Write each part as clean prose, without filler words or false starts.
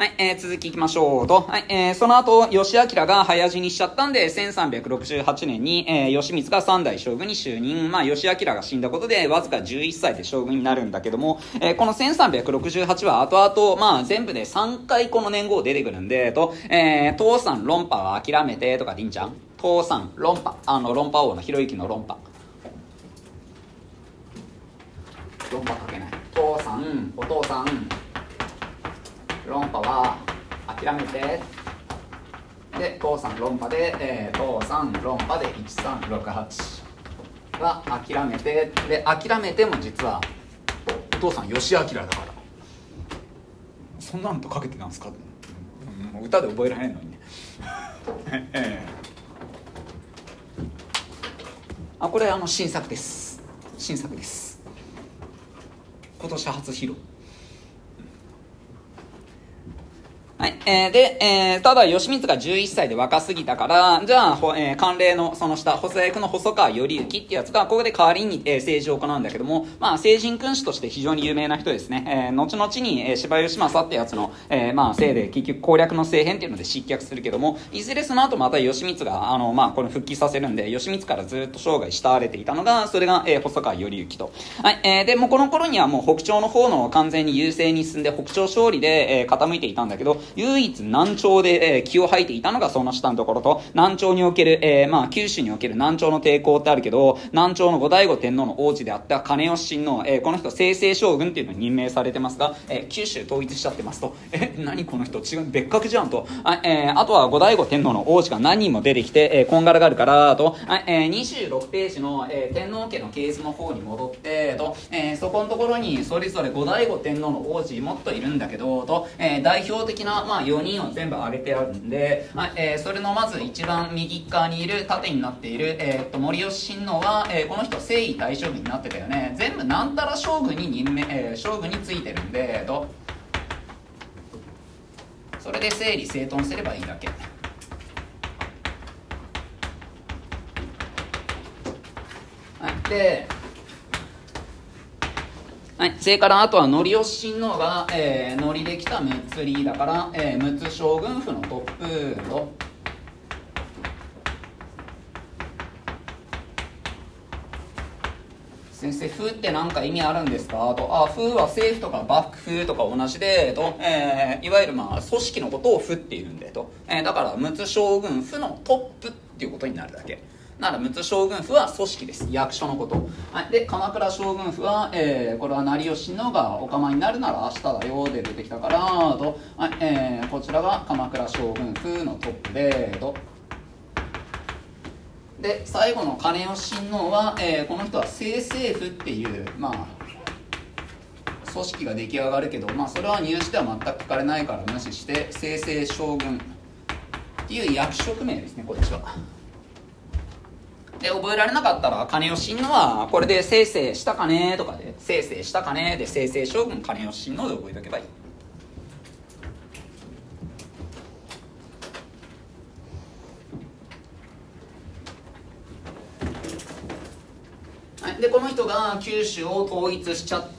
はい、続きいきましょうと。はい、その後、義明が早死にしちゃったんで、1368年に、義満が三代将軍に就任。義明が死んだことで、わずか11歳で将軍になるんだけども、この1368は後々、全部で3回この年号出てくるんで、父さん論破は諦めてとかでいいんじゃん？父さん論破。論破王のひろゆきの論破。論破かけない。父さん、お父さん、論破は諦めて。で、父さん論破で、父さん論破で1368は諦めて。で、諦めても実はお父さん義明だから。そんなのとかけてなんすか？もう歌で覚えられんのにね。これ新作です。新作です。今年初披露。はい。ただ、義満が11歳で若すぎたから、じゃあ、慣例のその下、補佐役の細川頼之ってやつが、ここで代わりに、政治を行うんだけども、聖人君主として非常に有名な人ですね。後々に、柴義政ってやつの、せいで、結局攻略の政変っていうので失脚するけども、いずれその後また義満が、これ復帰させるんで、義満からずっと生涯慕われていたのが、それが、細川頼之と。はい。で、もうこの頃にはもう北朝の方の完全に優勢に進んで、北朝勝利で、傾いていたんだけど、唯一南朝で、気を吐いていたのがその下のところと、南朝における、九州における南朝の抵抗ってあるけど、南朝の後醍醐天皇の王子であった金吉親王、この人正々将軍っていうのに任命されてますが、九州統一しちゃってますと。何この人違う、別格じゃんと。あとは後醍醐天皇の王子が何人も出てきて、こんがらがるからと、26ページの、天皇家の系図の方に戻ってと、そこのところにそれぞれ後醍醐天皇の王子もっといるんだけどと、代表的な、4人を全部挙げてあるんで、それのまず一番右側にいる縦になっている、森吉親王は、この人征夷大将軍になってたよね。全部なんたら将軍に任命、将軍についてるんでそれで整理整頓すればいいだけ。で、はい、それからあとは則吉親王が、乗りできた陸奥リーだから、陸奥将軍府のトップと、先生、府って何か意味あるんですかと。府は政府とか幕府とか同じでと、いわゆる組織のことを府っていうんでと、だから陸奥将軍府のトップっていうことになるだけ。なら陸奥将軍府は組織です。役所のこと。はい、で鎌倉将軍府は、これは成吉親王がお構いになるなら明日だよで出てきたからと、はい、こちらが鎌倉将軍府のトップでと。で最後の金吉親王は、この人は正政府っていう組織が出来上がるけど、それは入試では全く書かれないから無視して正々将軍っていう役職名ですね、こっちは。で覚えられなかったら金吉親王はこれで正々したかねとかで、正々したかねで正々将軍金吉親王で覚えておけばいい。でこの人が九州を統一しちゃって、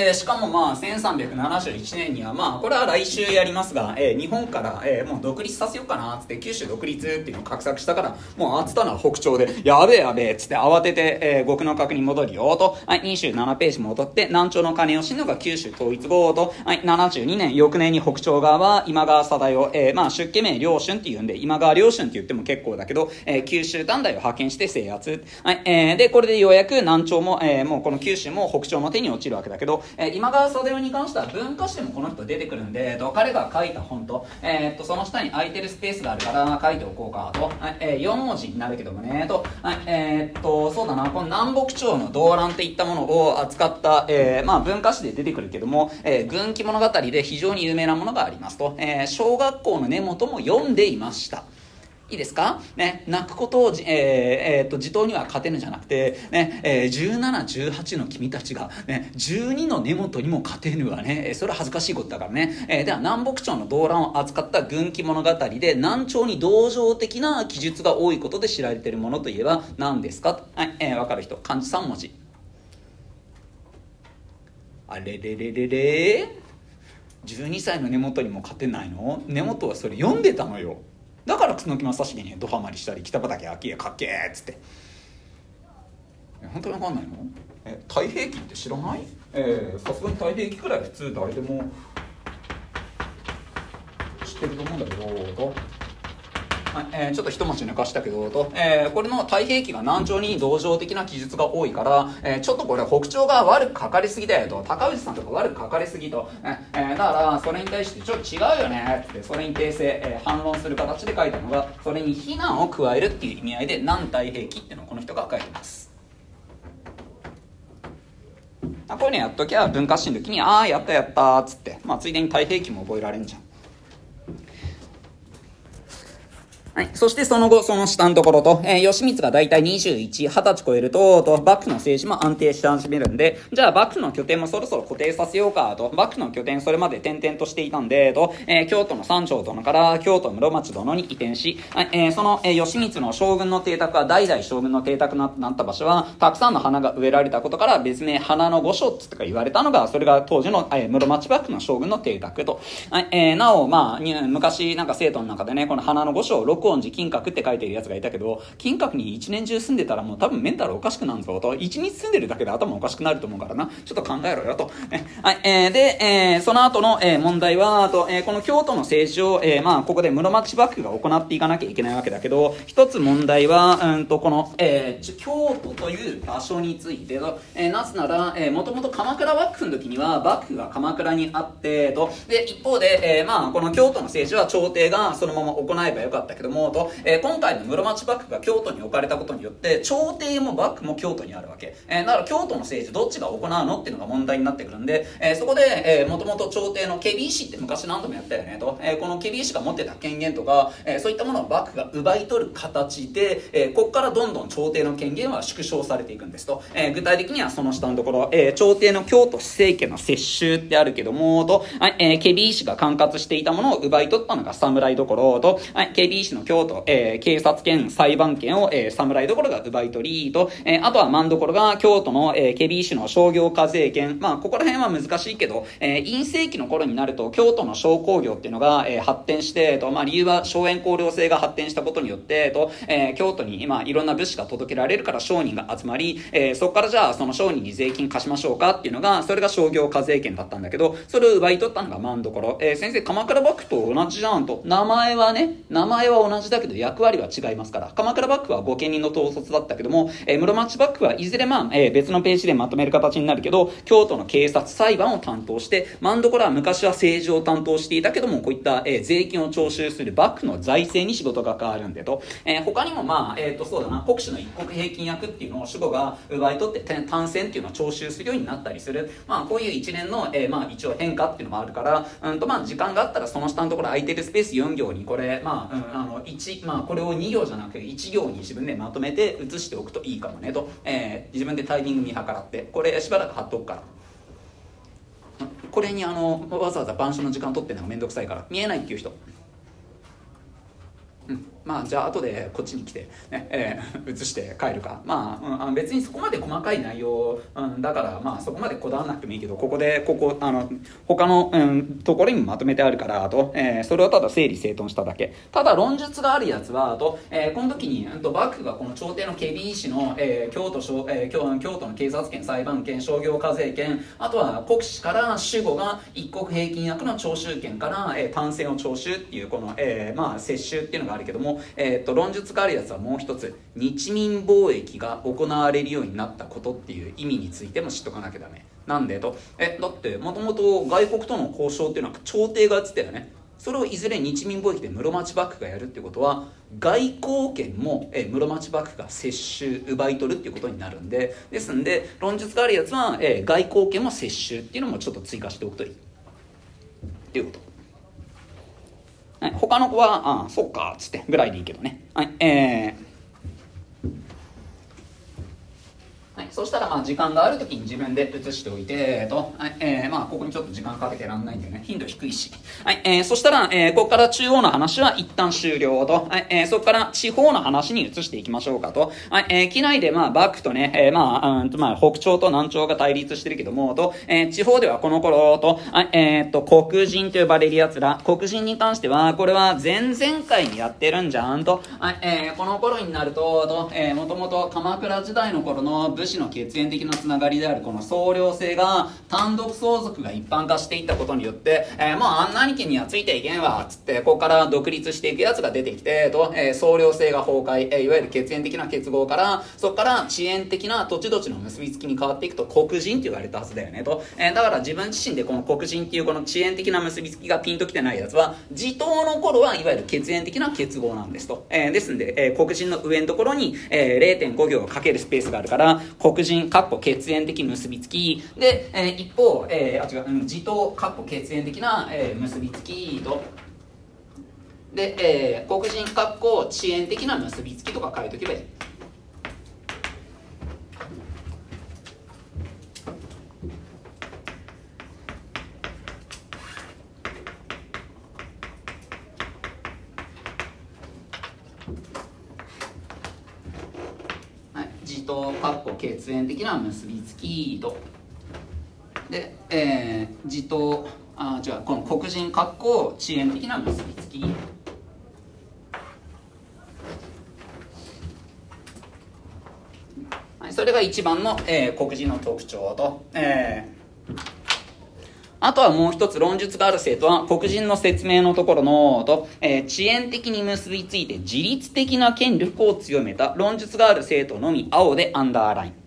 しかも1371年にはこれは来週やりますが、日本から、もう独立させようかなっつって九州独立っていうのを画策したから、もうつったのは北朝でやべえっつって慌てて、極の閣に戻るよと、27ページ戻って南朝の金吉親王が九州統一後と、72年翌年に北朝側は今川貞代、出家名良春っていうんで今川良春って言っても結構だけど、九州短大を派遣して制圧、でこれでようやく南朝も、もうこの九州も北朝の手に落ちるわけだけど、今川貞代に関しては文化史でもこの人出てくるんで、彼が書いた本と、その下に空いてるスペースがあるから書いておこうかと、4文字になるけどもねと、そうだな、この南北朝の動乱っていったものを扱った、文化史で出てくるけども、軍記物語で非常に有名なものがありますと、小学校の根本も読んでいました。いいですかね、泣くことを、地頭には勝てぬじゃなくて、ね、17、18の君たちが、ね、12の根本にも勝てぬはね、それは恥ずかしいことだからね。では、南北朝の動乱を扱った軍記物語で、南朝に同情的な記述が多いことで知られているものといえば何ですか？はい、わかる人、漢字3文字。あれれれれれ 12歳の根本にも勝てないの？根本はそれ読んでたのよ。だから楠木正成にドハマりしたり、北畠顕家かっけーっつって。本当に分かんないの？太平記って知らない？さすがに太平記くらい普通誰でも知ってると思うんだけど、ちょっと一文字抜かしたけどと、これの太平記が南朝に同情的な記述が多いから、ちょっとこれ北朝が悪く書かれすぎだよと、高氏さんとか悪く書かれすぎと、だからそれに対してちょっと違うよねってそれに訂正、反論する形で書いたのが、それに非難を加えるっていう意味合いで南太平記っていうのをこの人が書いてます。こういうのやっときゃ文化史の時にやったやったっつって、ついでに太平記も覚えられんじゃん。はい。そしてその後、その下のところと、義満がだいたい21、20歳超えると、幕府の政治も安定して始めるんで、じゃあ幕府の拠点もそろそろ固定させようかと、幕府の拠点それまで転々としていたんで、京都の三条殿から京都室町殿に移転し、その、義満の将軍の邸宅は代々将軍の邸宅になった場所は、たくさんの花が植えられたことから、別名花の御所って言われたのが、それが当時の、室町幕府の将軍の邸宅と。なお、昔なんか生徒の中でね、この花の御所を六音寺金閣って書いてるやつがいたけど、金閣に一年中住んでたらもう多分メンタルおかしくなるぞと、一日住んでるだけで頭おかしくなると思うからな、ちょっと考えろよと。で、その後の、問題はこの京都の政治を、ここで室町幕府が行っていかなきゃいけないわけだけど、一つ問題はこの、京都という場所についてなぜなら、もともと鎌倉幕府の時には幕府が鎌倉にあってで一方で、この京都の政治は朝廷がそのまま行えばよかったけども今回の室町幕府が京都に置かれたことによって朝廷も幕府も京都にあるわけ、だから京都の政治どっちが行うのっていうのが問題になってくるんで、そこでもともと朝廷の検非違使って昔何度もやったよねと、この検非違使が持ってた権限とか、そういったものを幕府が奪い取る形で、ここからどんどん朝廷の権限は縮小されていくんですと、具体的にはその下のところ、朝廷の京都市政権の接収ってあるけども検非違使が管轄していたものを奪い取ったのが侍所検非違使の京都、警察権裁判権を、侍所が奪い取りあとは万所が京都の、検非違使の商業課税権、ここら辺は難しいけど、院政期の頃になると京都の商工業っていうのが、発展して理由は荘園公領制が発展したことによって京都にいろんな物資が届けられるから商人が集まり、そこからじゃあその商人に税金貸しましょうかっていうのがそれが商業課税権だったんだけど、それを奪い取ったのが万所、先生鎌倉幕府と同じじゃんと、名前は同じだけど役割は違いますから、鎌倉幕府は御家人の統率だったけども、室町幕府はいずれ別のページでまとめる形になるけど京都の警察裁判を担当して、万所は昔は政治を担当していたけどもこういった、税金を徴収する幕府の財政に仕事が変わるんで他にもそうだな、国主の一国平均役っていうのを守護が奪い取って単線っていうのを徴収するようになったりする、こういう一連の、一応変化っていうのもあるから、時間があったらその下のところ空いてるスペース4行にこれこれを2行じゃなくて1行に自分でまとめて写しておくといいかもねと、自分でタイミング見計らってこれしばらく貼っとくから、これにわざわざ板書の時間取ってるのがめんどくさいから見えないっていう人、じゃあ後でこっちに来て、写して帰るか、別にそこまで細かい内容、だからそこまでこだわらなくてもいいけど、他の、ところにもまとめてあるからそれをただ整理整頓しただけ。ただ論述があるやつはこの時に幕府がこの朝廷の検非違使の、京都の警察権裁判権商業課税権、あとは国司から守護が一国平均役の徴収権から、単線を徴収っていうこの、接収っていうのがあるけども、論述があるやつはもう一つ、日民貿易が行われるようになったことっていう意味についても知っとかなきゃダメなんでだってもともと外国との交渉っていうのは朝廷がやってたよね。それをいずれ日民貿易で室町幕府がやるっていうことは外交権も室町幕府が接収奪い取るっていうことになるんで、ですんで論述があるやつは外交権も接収っていうのもちょっと追加しておくといいっていうこと。他の子はそうかっつってぐらいでいいけどね。 そしたらまあ時間がある時に自分で移しておいてと、まあここにちょっと時間かけてらんないんでね、頻度低いし、そしたら、ここから中央の話は一旦終了と、そこから地方の話に移していきましょうかと、機内でまあ幕府とね、まあ北朝と南朝が対立してるけどもと、地方ではこの頃と、黒人と呼ばれるやつら、黒人に関してはこれは前々回にやってるんじゃんと、この頃になるともともと鎌倉時代の頃の武士の血縁的なつながりであるこの僧侶制が単独相続が一般化していったことによって、もうあんな兄貴にはついていけんわっつってここから独立していくやつが出てきてと、僧侶制が崩壊、いわゆる血縁的な結合からそこから地縁的な土地土地の結びつきに変わっていくと黒人って言われたはずだよねと、だから自分自身でこの黒人っていうこの地縁的な結びつきがピンときてないやつは地頭の頃はいわゆる血縁的な結合なんですと、ですんで、黒人の上のところに、0.5 行かけるスペースがあるから黒人血縁的結びつきで、一方、地頭血縁的な、結びつきとで、黒人地縁的な結びつきとか書いとけばいい。地頭血縁的な結びつきとで、地頭この黒人地縁的な結びつきそれが一番の、黒人の特徴と、あとはもう一つ論述がある生徒は黒人の説明のところのと、地縁的に結びついて自律的な権力を強めた論述がある生徒のみ青でアンダーライン。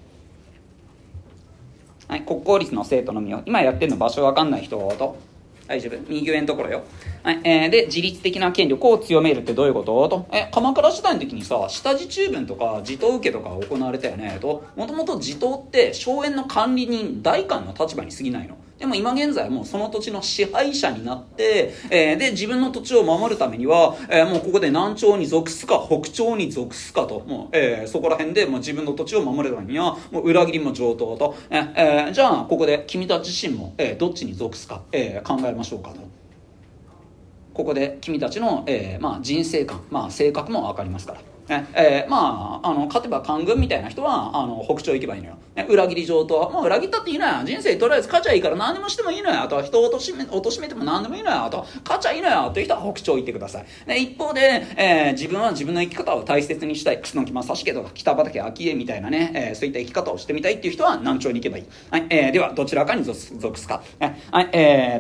はい、国公立の生徒のみよ。今やってるの場所わかんない人と大丈夫、右上のところよ。はい、で自律的な権力を強めるってどういうことと、鎌倉時代の時にさ下地中分とか地頭受けとか行われたよねと。もともと地頭って荘園の管理人代官の立場に過ぎないの。でも今現在もうその土地の支配者になって、で自分の土地を守るためには、もうここで南朝に属すか北朝に属すかと、もう、そこら辺でもう自分の土地を守るためにはもう裏切りも上等と、じゃあここで君たち自身も、どっちに属すか、考えましょうかと。ここで君たちの、人生観、性格も分かりますから。勝てば官軍みたいな人は北朝行けばいいのよ、裏切り上等、もう裏切ったっていいのよ、人生とりあえず勝ちゃいいから何でもしてもいいのよ、あとは人を貶めても何でもいいのよ、あとは勝ちゃいいのよという人は北朝行ってください。一方で、自分は自分の生き方を大切にしたい、楠木正成とか北畠顕家みたいなね、そういった生き方をしてみたいっていう人は南朝に行けばいい。はい、ではどちらかに属すか。はい、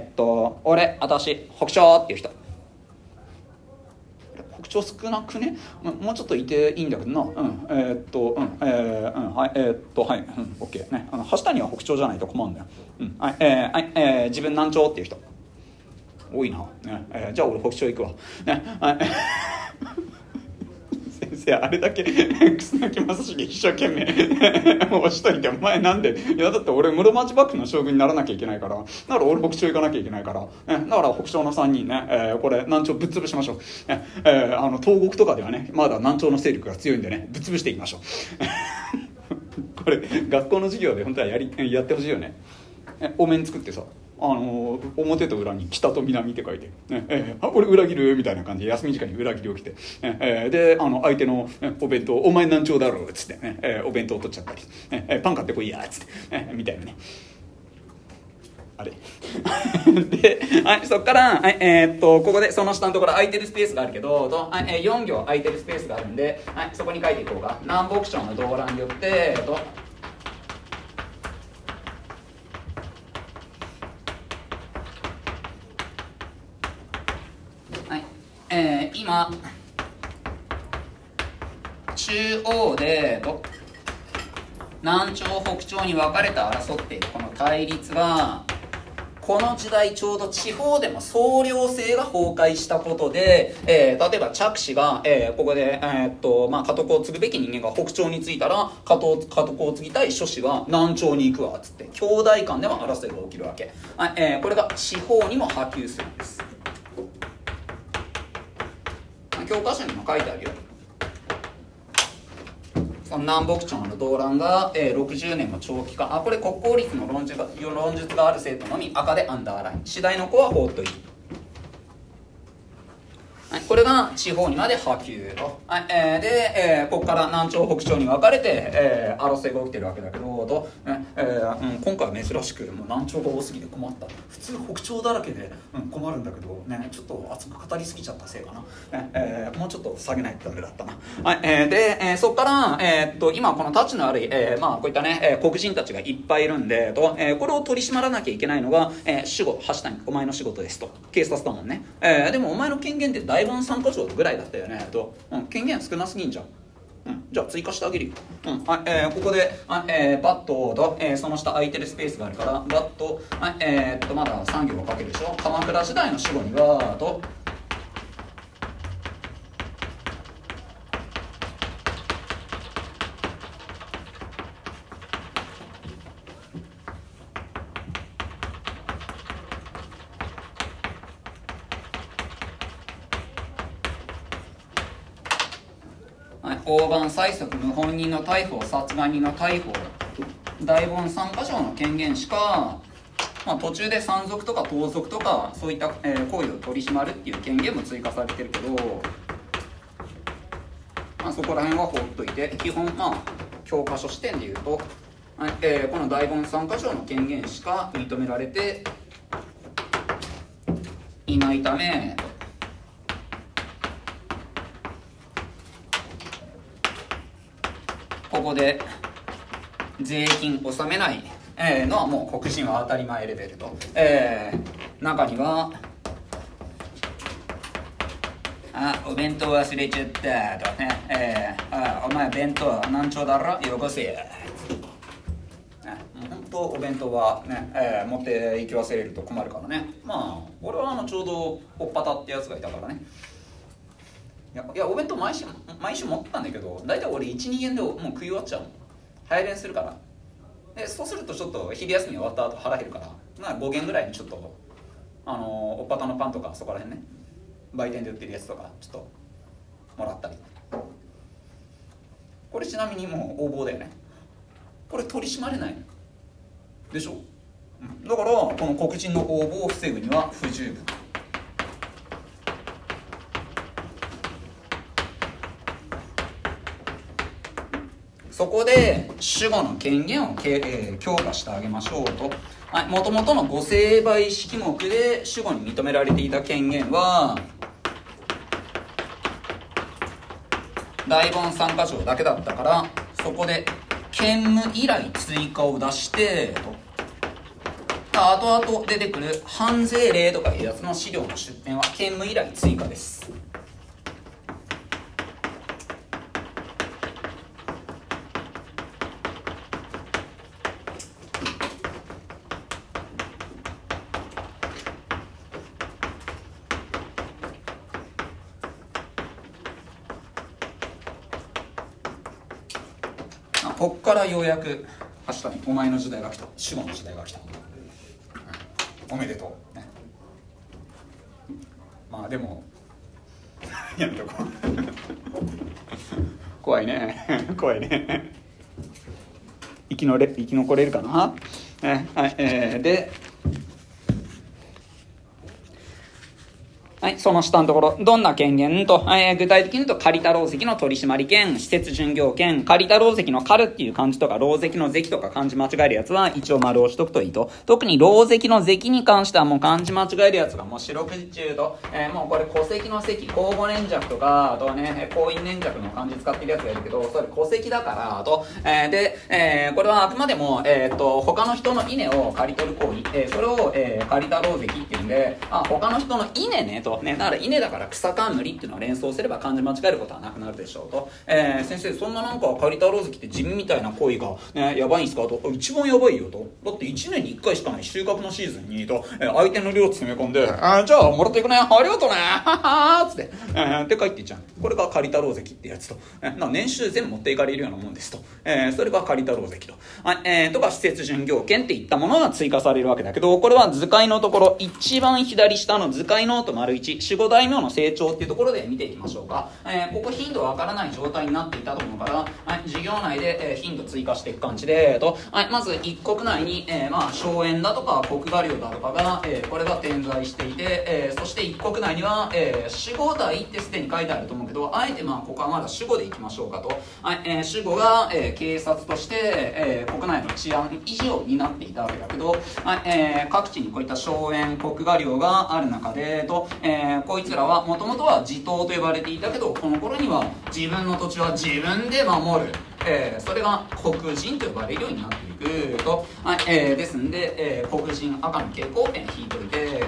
私北朝っていう人、北朝少なくね、もうちょっといていいんだけどな。はい、はい、オッケーね。橋谷は北朝じゃないと困るんだよ。はい、自分南朝っていう人多いな。ね、じゃあ俺北朝行くわ。ね、はい。先生あれだけ楠木正成一生懸命押しといて、お前なんで、いやだって俺室町幕府の将軍にならなきゃいけないから、だから俺北朝行かなきゃいけないから、だから北朝の3人ね、これ南朝ぶっ潰しましょう。東国とかではねまだ南朝の勢力が強いんでね、ぶっ潰していきましょう。これ学校の授業で本当はやってほしいよね。お面作ってさ、表と裏に北と南って書いて、俺裏切るみたいな感じで休み時間に裏切りを着て、で相手のお弁当お前南朝だろうっつって、お弁当を取っちゃったり、パン買ってこいやっつって、みたいなね。あれで、はい、そっから、ここでその下のところ空いてるスペースがあるけど4行空いてるスペースがあるんで、そこに書いていこうか。南北朝の動乱によって今中央で南朝北朝に分かれて争っているこの対立が、この時代ちょうど地方でも総領制が崩壊したことで、例えば着手が、ここで、家督を継ぐべき人間が北朝に着いたら家督を継ぎたい諸子は南朝に行くわっつって兄弟間でも争いが起きるわけ、これが地方にも波及するんです。教科書にも書いてあるよ。 その南北朝の動乱が、60年の長期間、これ国公立の論述がある生徒のみ赤でアンダーライン、次第の子は放っといて、はい、これが地方にまで波及と、はい、で、ここから南朝北朝に分かれて、争いが起きてるわけだけどと、今回は珍しくもう南朝が多すぎて困った。普通北朝だらけで、困るんだけどね、ちょっと熱く語りすぎちゃったせいかな、もうちょっと下げないとダメだったな。はい、で、そこから、今このタチの悪い、こういったね、黒人たちがいっぱいいるんでと、これを取り締まらなきゃいけないのが、守護、橋谷お前の仕事ですと、警察だもんね。でもお前の権限って大盆参加条ぐらいだったよねと、権限少なすぎんじゃん。じゃあ追加してあげるよ。ここで、バットと、その下空いてるスペースがあるからバット、まだ3行をかけるでしょ。鎌倉時代の守護にはと、大番催促謀反人の逮捕、殺害人の逮捕、大盆参加条の権限しか、途中で山賊とか盗賊とかそういった、行為を取り締まるっていう権限も追加されてるけど、そこら辺は放っといて、基本教科書視点でいうと、この大盆参加条の権限しか認められていないため、ここで税金納めないのはもう黒人は当たり前レベルと、中にはお弁当忘れちゃったとね、お前弁当何丁だろよこせや、本当お弁当はね、持って行き忘れると困るからね。俺はちょうどおっぱたってやつがいたからね、いやお弁当毎週持ってたんだけど、大体俺 1,2 円でもう食い終わっちゃうの。早弁するから。でそうするとちょっと昼休み終わった後腹減るから、5元ぐらいにちょっとおっぱたのパンとかそこら辺ね、売店で売ってるやつとかちょっともらったり。これちなみにもう横暴だよね。これ取り締まれないでしょ。だからこの黒人の横暴を防ぐには不十分。そこで守護の権限を、強化してあげましょうと。もともとの御成敗式目で守護に認められていた権限は大盆参加条だけだったから、そこで兼務依頼追加を出してと、後々出てくる判税令とかいうやつの資料の出典は兼務依頼追加です。こっからようやく明日にお前の時代が来た、守護の時代が来た、おめでとう、ね、でもやめとこう怖いね怖いね生き残れるかな、でその下のところ、どんな権限と、具体的に言うと、借田牢関の取締権、施設巡業権、借田牢関の借るっていう漢字とか、牢関の関とか漢字間違えるやつは一応丸をしとくといいと。特に牢関の関に関してはもう漢字間違えるやつがもう四六時中と、もうこれ戸籍の関、交互年弱とか、あとね、婚姻年弱の漢字使ってるやつがいるけど、それ戸籍だからと、で、これはあくまでも、他の人の稲を刈り取る行為、それを、借田牢関っていうんで、他の人の稲ねと、だから稲だから草冠っていうのを連想すれば漢字間違えることはなくなるでしょうと、先生そんな借田牢関って地味みたいな行為が、やばいんすかと。一番やばいよと。だって1年に1回しかない収穫のシーズンにと、相手の量詰め込んで、じゃあもらっていくね、ありがとうね、ははーっつって、って帰っていっちゃう。これが借田牢関ってやつと、年収全部持っていかれるようなもんですと、それが借田牢関と、とか施設巡業権っていったものが追加されるわけだけど、これは図解のところ一番左下の図解ノート丸1、守護大名の成長っていうところで見ていきましょうか。ここ頻度わからない状態になっていたと思うから、授業内で、頻度追加していく感じで、まず一国内に、荘園だとか国画領だとかが、これが点在していて、そして一国内には、守護代ってすでに書いてあると思うけど、あえてここはまだ守護でいきましょうかと。守護が、警察として、国内の治安維持を担っていたわけだけど、各地にこういった荘園国画領がある中でこいつらはもともとは地頭と呼ばれていたけど、この頃には自分の土地は自分で守る、それが黒人と呼ばれるようになっていくと、ですんで、黒人赤の蛍光ペン引いといて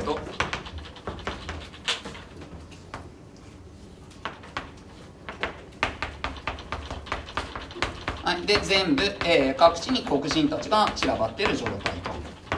で全部、各地に黒人たちが散らばっている状態と。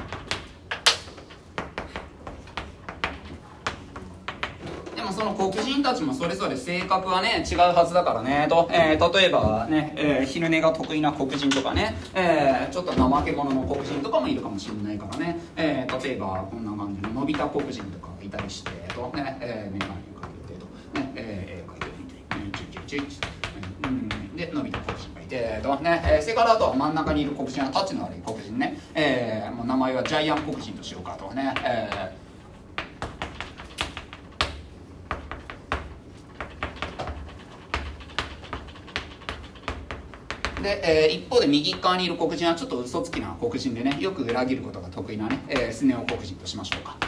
でもその黒人たちもそれぞれ性格はね違うはずだからねと、例えばね、昼寝が得意な黒人とかね、ちょっと怠け者の黒人とかもいるかもしれないからね、例えばこんな感じののび太黒人とかいたりしてとね、メガネをかけてとね、かけてみてでのび太黒人がいてとね、それからあとは真ん中にいる黒人はタッチの悪い黒人ね、もう名前はジャイアン黒人としようかとね、で、一方で右側にいる黒人はちょっと嘘つきな黒人でね、よく裏切ることが得意なね、スネ夫黒人としましょうか。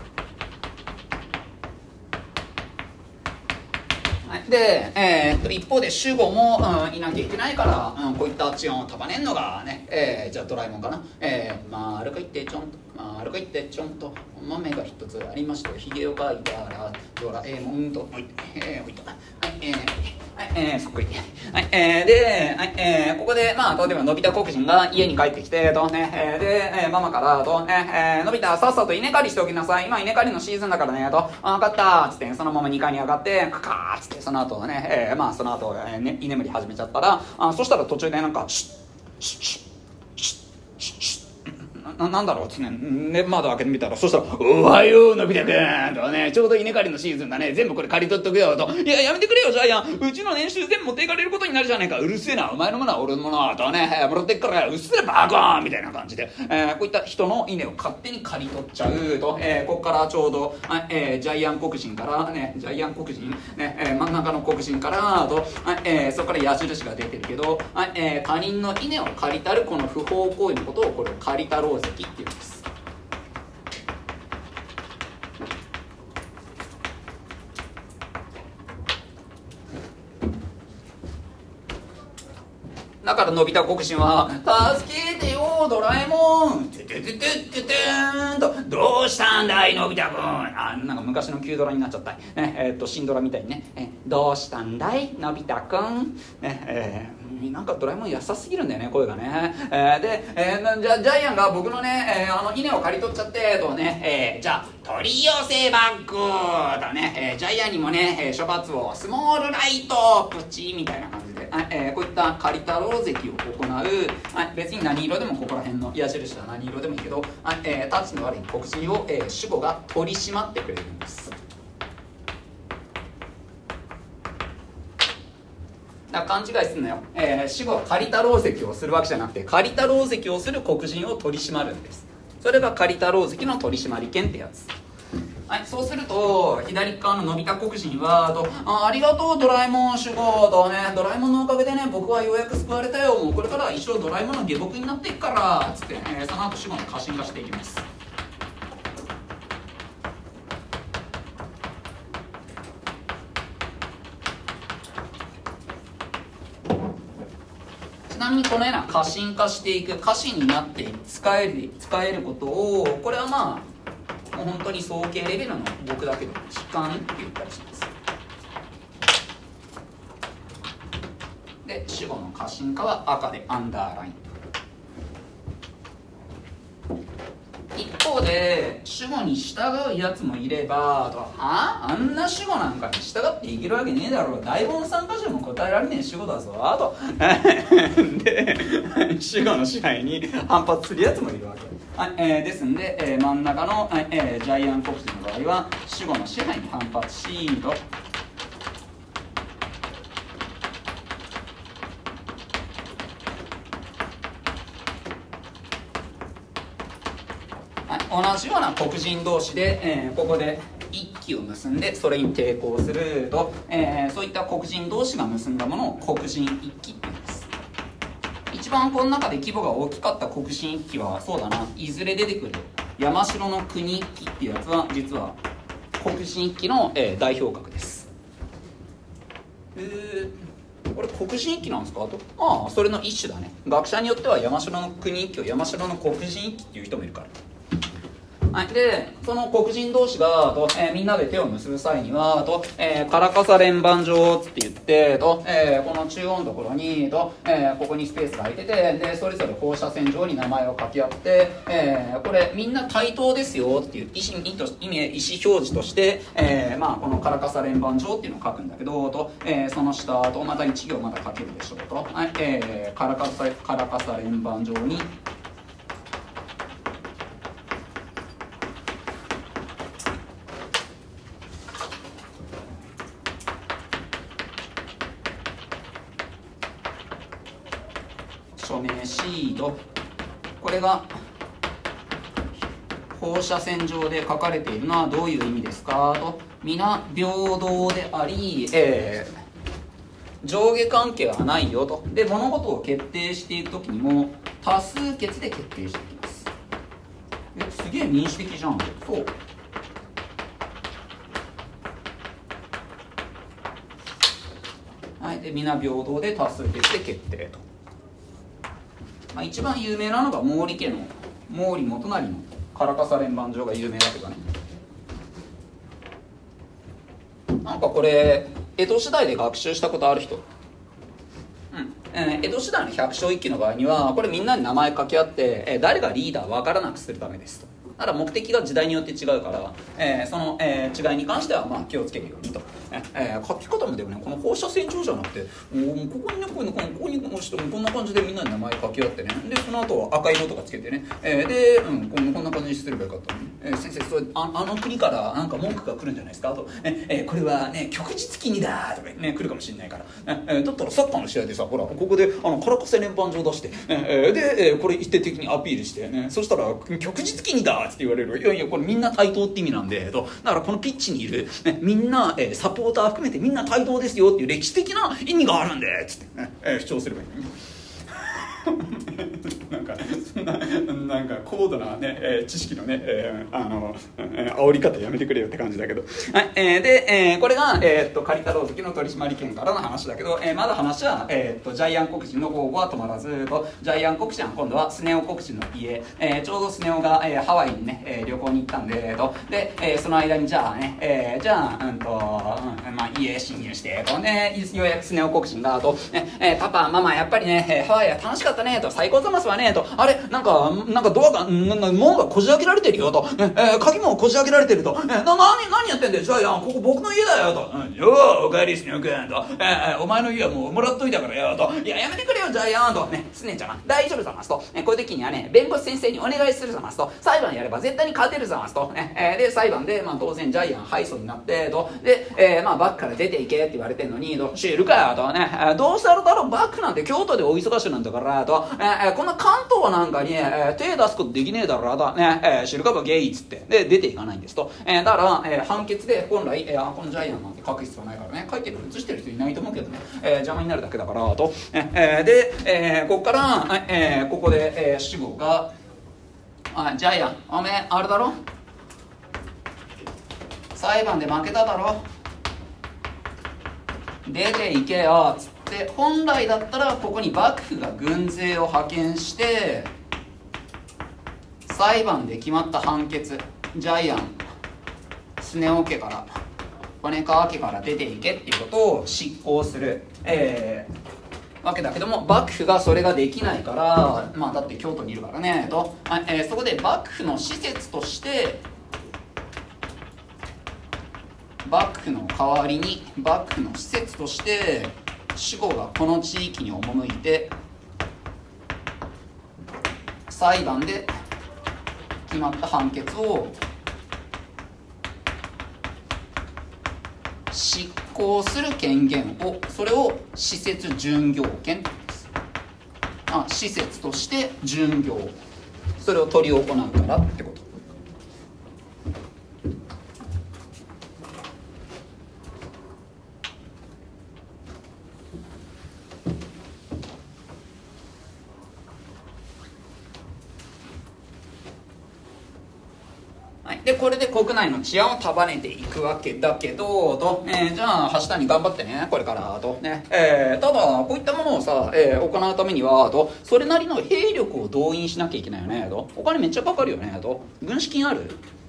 で、一方で守護も、いなきゃいけないから、こういった治安を束ねるのがね、じゃあドラえもんかな。丸くいってちょんと丸くいってちょんと豆が一つありまして、ひげを描いたらドラえもんと置いて、そっくり。で、ここで、例えばのび太黒人が家に帰ってきてとね、で、ママからとのび太さっさと稲刈りしておきなさい。今稲刈りのシーズンだからねと、分かったっつってそのまま2階に上がってカカーっつってその後ね、その後、居眠り始めちゃったら、そしたら途中でなんかシュッシュッシュッシュッシュッシュッなんだろうってね、窓開けてみたら、そしたら「おはようのび太くん」とね、ちょうど稲刈りのシーズンだね、全部これ刈り取っとくよと「いややめてくれよジャイアン、うちの年収全部持っていかれることになるじゃねえか、うるせえな、お前のものは俺のものとね、もらってっからうっすらバカーン」みたいな感じで、こういった人の稲を勝手に刈り取っちゃうと、ここからちょうど、ジャイアン黒人からね、ジャイアン黒人、ね、真ん中の黒人からと、そこから矢印が出てるけど、他人の稲を刈り取るこの不法行為のことをこれを刈り取ろうぜっていうんです。だからのび太黒人は「助けてよドラえもん」ててててててーんと「どうしたんだいのび太くん」なんか昔の旧ドラになっちゃった、新ドラみたいにね「どうしたんだいのび太くん」なんかドラえもん優しすぎるんだよね声がね、で、ジャイアンが僕のね、稲を刈り取っちゃってとね、じゃあ取り寄せバッグだね、ジャイアンにもね、処罰をスモールライトプチみたいな感じで、こういった刈り太郎関を行う、別に何色でもここら辺の矢印は何色でもいいけど、タッチの悪い黒人を、守護が取り締まってくれるんです。だから勘違いするなよ、守護は刈り太郎関をするわけじゃなくて、刈り太郎関をする黒人を取り締まるんです。それが刈り太郎関の取締権ってやつ。そうすると左側ののび太黒人はありがとうドラえもん守護とね、ドラえもんのおかげでね僕はようやく救われたよ、もうこれからは一生ドラえもんの下僕になっていくからつって、その後守護の過信化していきます。ちなみにこのような過信化していく歌詞になって使えることを、これはもう本当に総計レベルの僕だけど時間って言ったりします。で主語の過信化は赤でアンダーライン。一方で主語に従うやつもいればあんな主語なんかに従っていけるわけねえだろう、台本参加者も答えられねえ主語だぞとで主語の支配に反発するやつもいるわけ。 はい、ですんで、真ん中の、ジャイアン国人の場合は主語の支配に反発しと、同じような黒人同士で、ここで一揆を結んでそれに抵抗すると、そういった黒人同士が結んだものを黒人一揆って言います。一番この中で規模が大きかった黒人一揆はそうだな、いずれ出てくる山城の国一揆っていうやつは実は黒人一揆の、代表格です。これ黒人一揆なんですかと、ああそれの一種だね。学者によっては山城の国一揆を山城の黒人一揆っていう人もいるから。はい、でその黒人同士がと、みんなで手を結ぶ際にはと、カラカサ連番状って言ってと、この中央のところにと、ここにスペースが空いてて、でそれぞれ放射線上に名前を書き合って、これみんな対等ですよっていう意思表示として、このカラカサ連番状っていうのを書くんだけどと、その下とまた1行また書けるでしょうと、はい、カラカサ連番状に署名しと、これが放射線上で書かれているのはどういう意味ですかと、皆平等であり、上下関係はないよと。で物事を決定していくときにも多数決で決定していきます。すげえ民主的じゃん。そう、はい、で皆平等で多数決で決定と。一番有名なのが毛利家の毛利元就のカラカサ連番状が有名だけどね。なんかこれ江戸時代で学習したことある人、江戸時代の百姓一揆の場合にはこれみんなに名前書き合って、誰がリーダー分からなくするためですと。だから目的が時代によって違うから、その、違いに関しては気をつけるようにと、書き方もでもね、この放射線状じゃなくてここにねここに押してこんな感じでみんなに名前書き合ってね、でその後赤色とかつけてね、で、こんな感じにすればよかったのに、先生それあの国からなんか文句が来るんじゃないですかと、これはね旭日記にだとかね来るかもしれないから、だったらサッカーの試合でさ、ほらここでカラカサ連番状出して、で、これ一定的にアピールしてね、そしたら旭日記にだって言われる。いやいやこれみんな対等って意味なんでと、だからこのピッチにいる、みんな、サポーター含めてみんな対等ですよっていう歴史的な意味があるんでつって、主張すればいいなんか高度な、ね知識のね、煽り方やめてくれよって感じだけど、はい、で、これが、カリタロウ関の取締権からの話だけど、まだ話は、ジャイアン黒人の候補は止まらずと、ジャイアン黒人は今度はスネ夫黒人の家、ちょうどスネ夫が、ハワイにね、旅行に行ったんでで、その間にじゃあね、家侵入してこう、ね、ようやくスネ夫黒人がと、パパママやっぱりね、ハワイは楽しかったねと、最高ざますわねと、あれなんかドアが門がこじ開けられてるよと、鍵もこじ開けられてると、何やってんだよジャイアン、ここ僕の家だよと、よーおかえりスネ夫君と、お前の家はもうもらっといたからよと、いややめてくれよジャイアンとね、スネちゃん大丈夫ざますと、こういう時にはね弁護士先生にお願いするざますと、裁判やれば絶対に勝てるざますと、で裁判で、当然ジャイアン敗訴になってと、で、バックから出ていけって言われてんのにと、知るかよとね、どうしたらだろう、バックなんて京都でお忙しいなんだからと、こんな関東なんかに、手出すことできねえだろと、知るかばゲイっつってで出ていかないんですと、だから、判決で本来、このジャイアンなんて書く必要ないからね、書いてる写してる人いないと思うけどね、邪魔になるだけだからと、で、ここから、ここで、主語がジャイアンおめえあれだろ、裁判で負けただろ、出ていけよっつって、本来だったらここに幕府が軍勢を派遣して裁判で決まった判決、ジャイアンスネ夫家から骨川家から出ていけっていうことを執行する、わけだけども、幕府がそれができないから、だって京都にいるからねと、そこで幕府の施設として幕府の代わりに幕府の施設として主語がこの地域に赴いて裁判で決まった判決を執行する権限を、それを施設準行権と言います。施設として準行、それを執り行うからってこと。でこれで国内の治安を束ねていくわけだけどと、じゃあ橋谷頑張ってねこれからとね、ただこういったものをさ、行うためにはとそれなりの兵力を動員しなきゃいけないよねと、お金めっちゃかかるよねと、軍資金ある？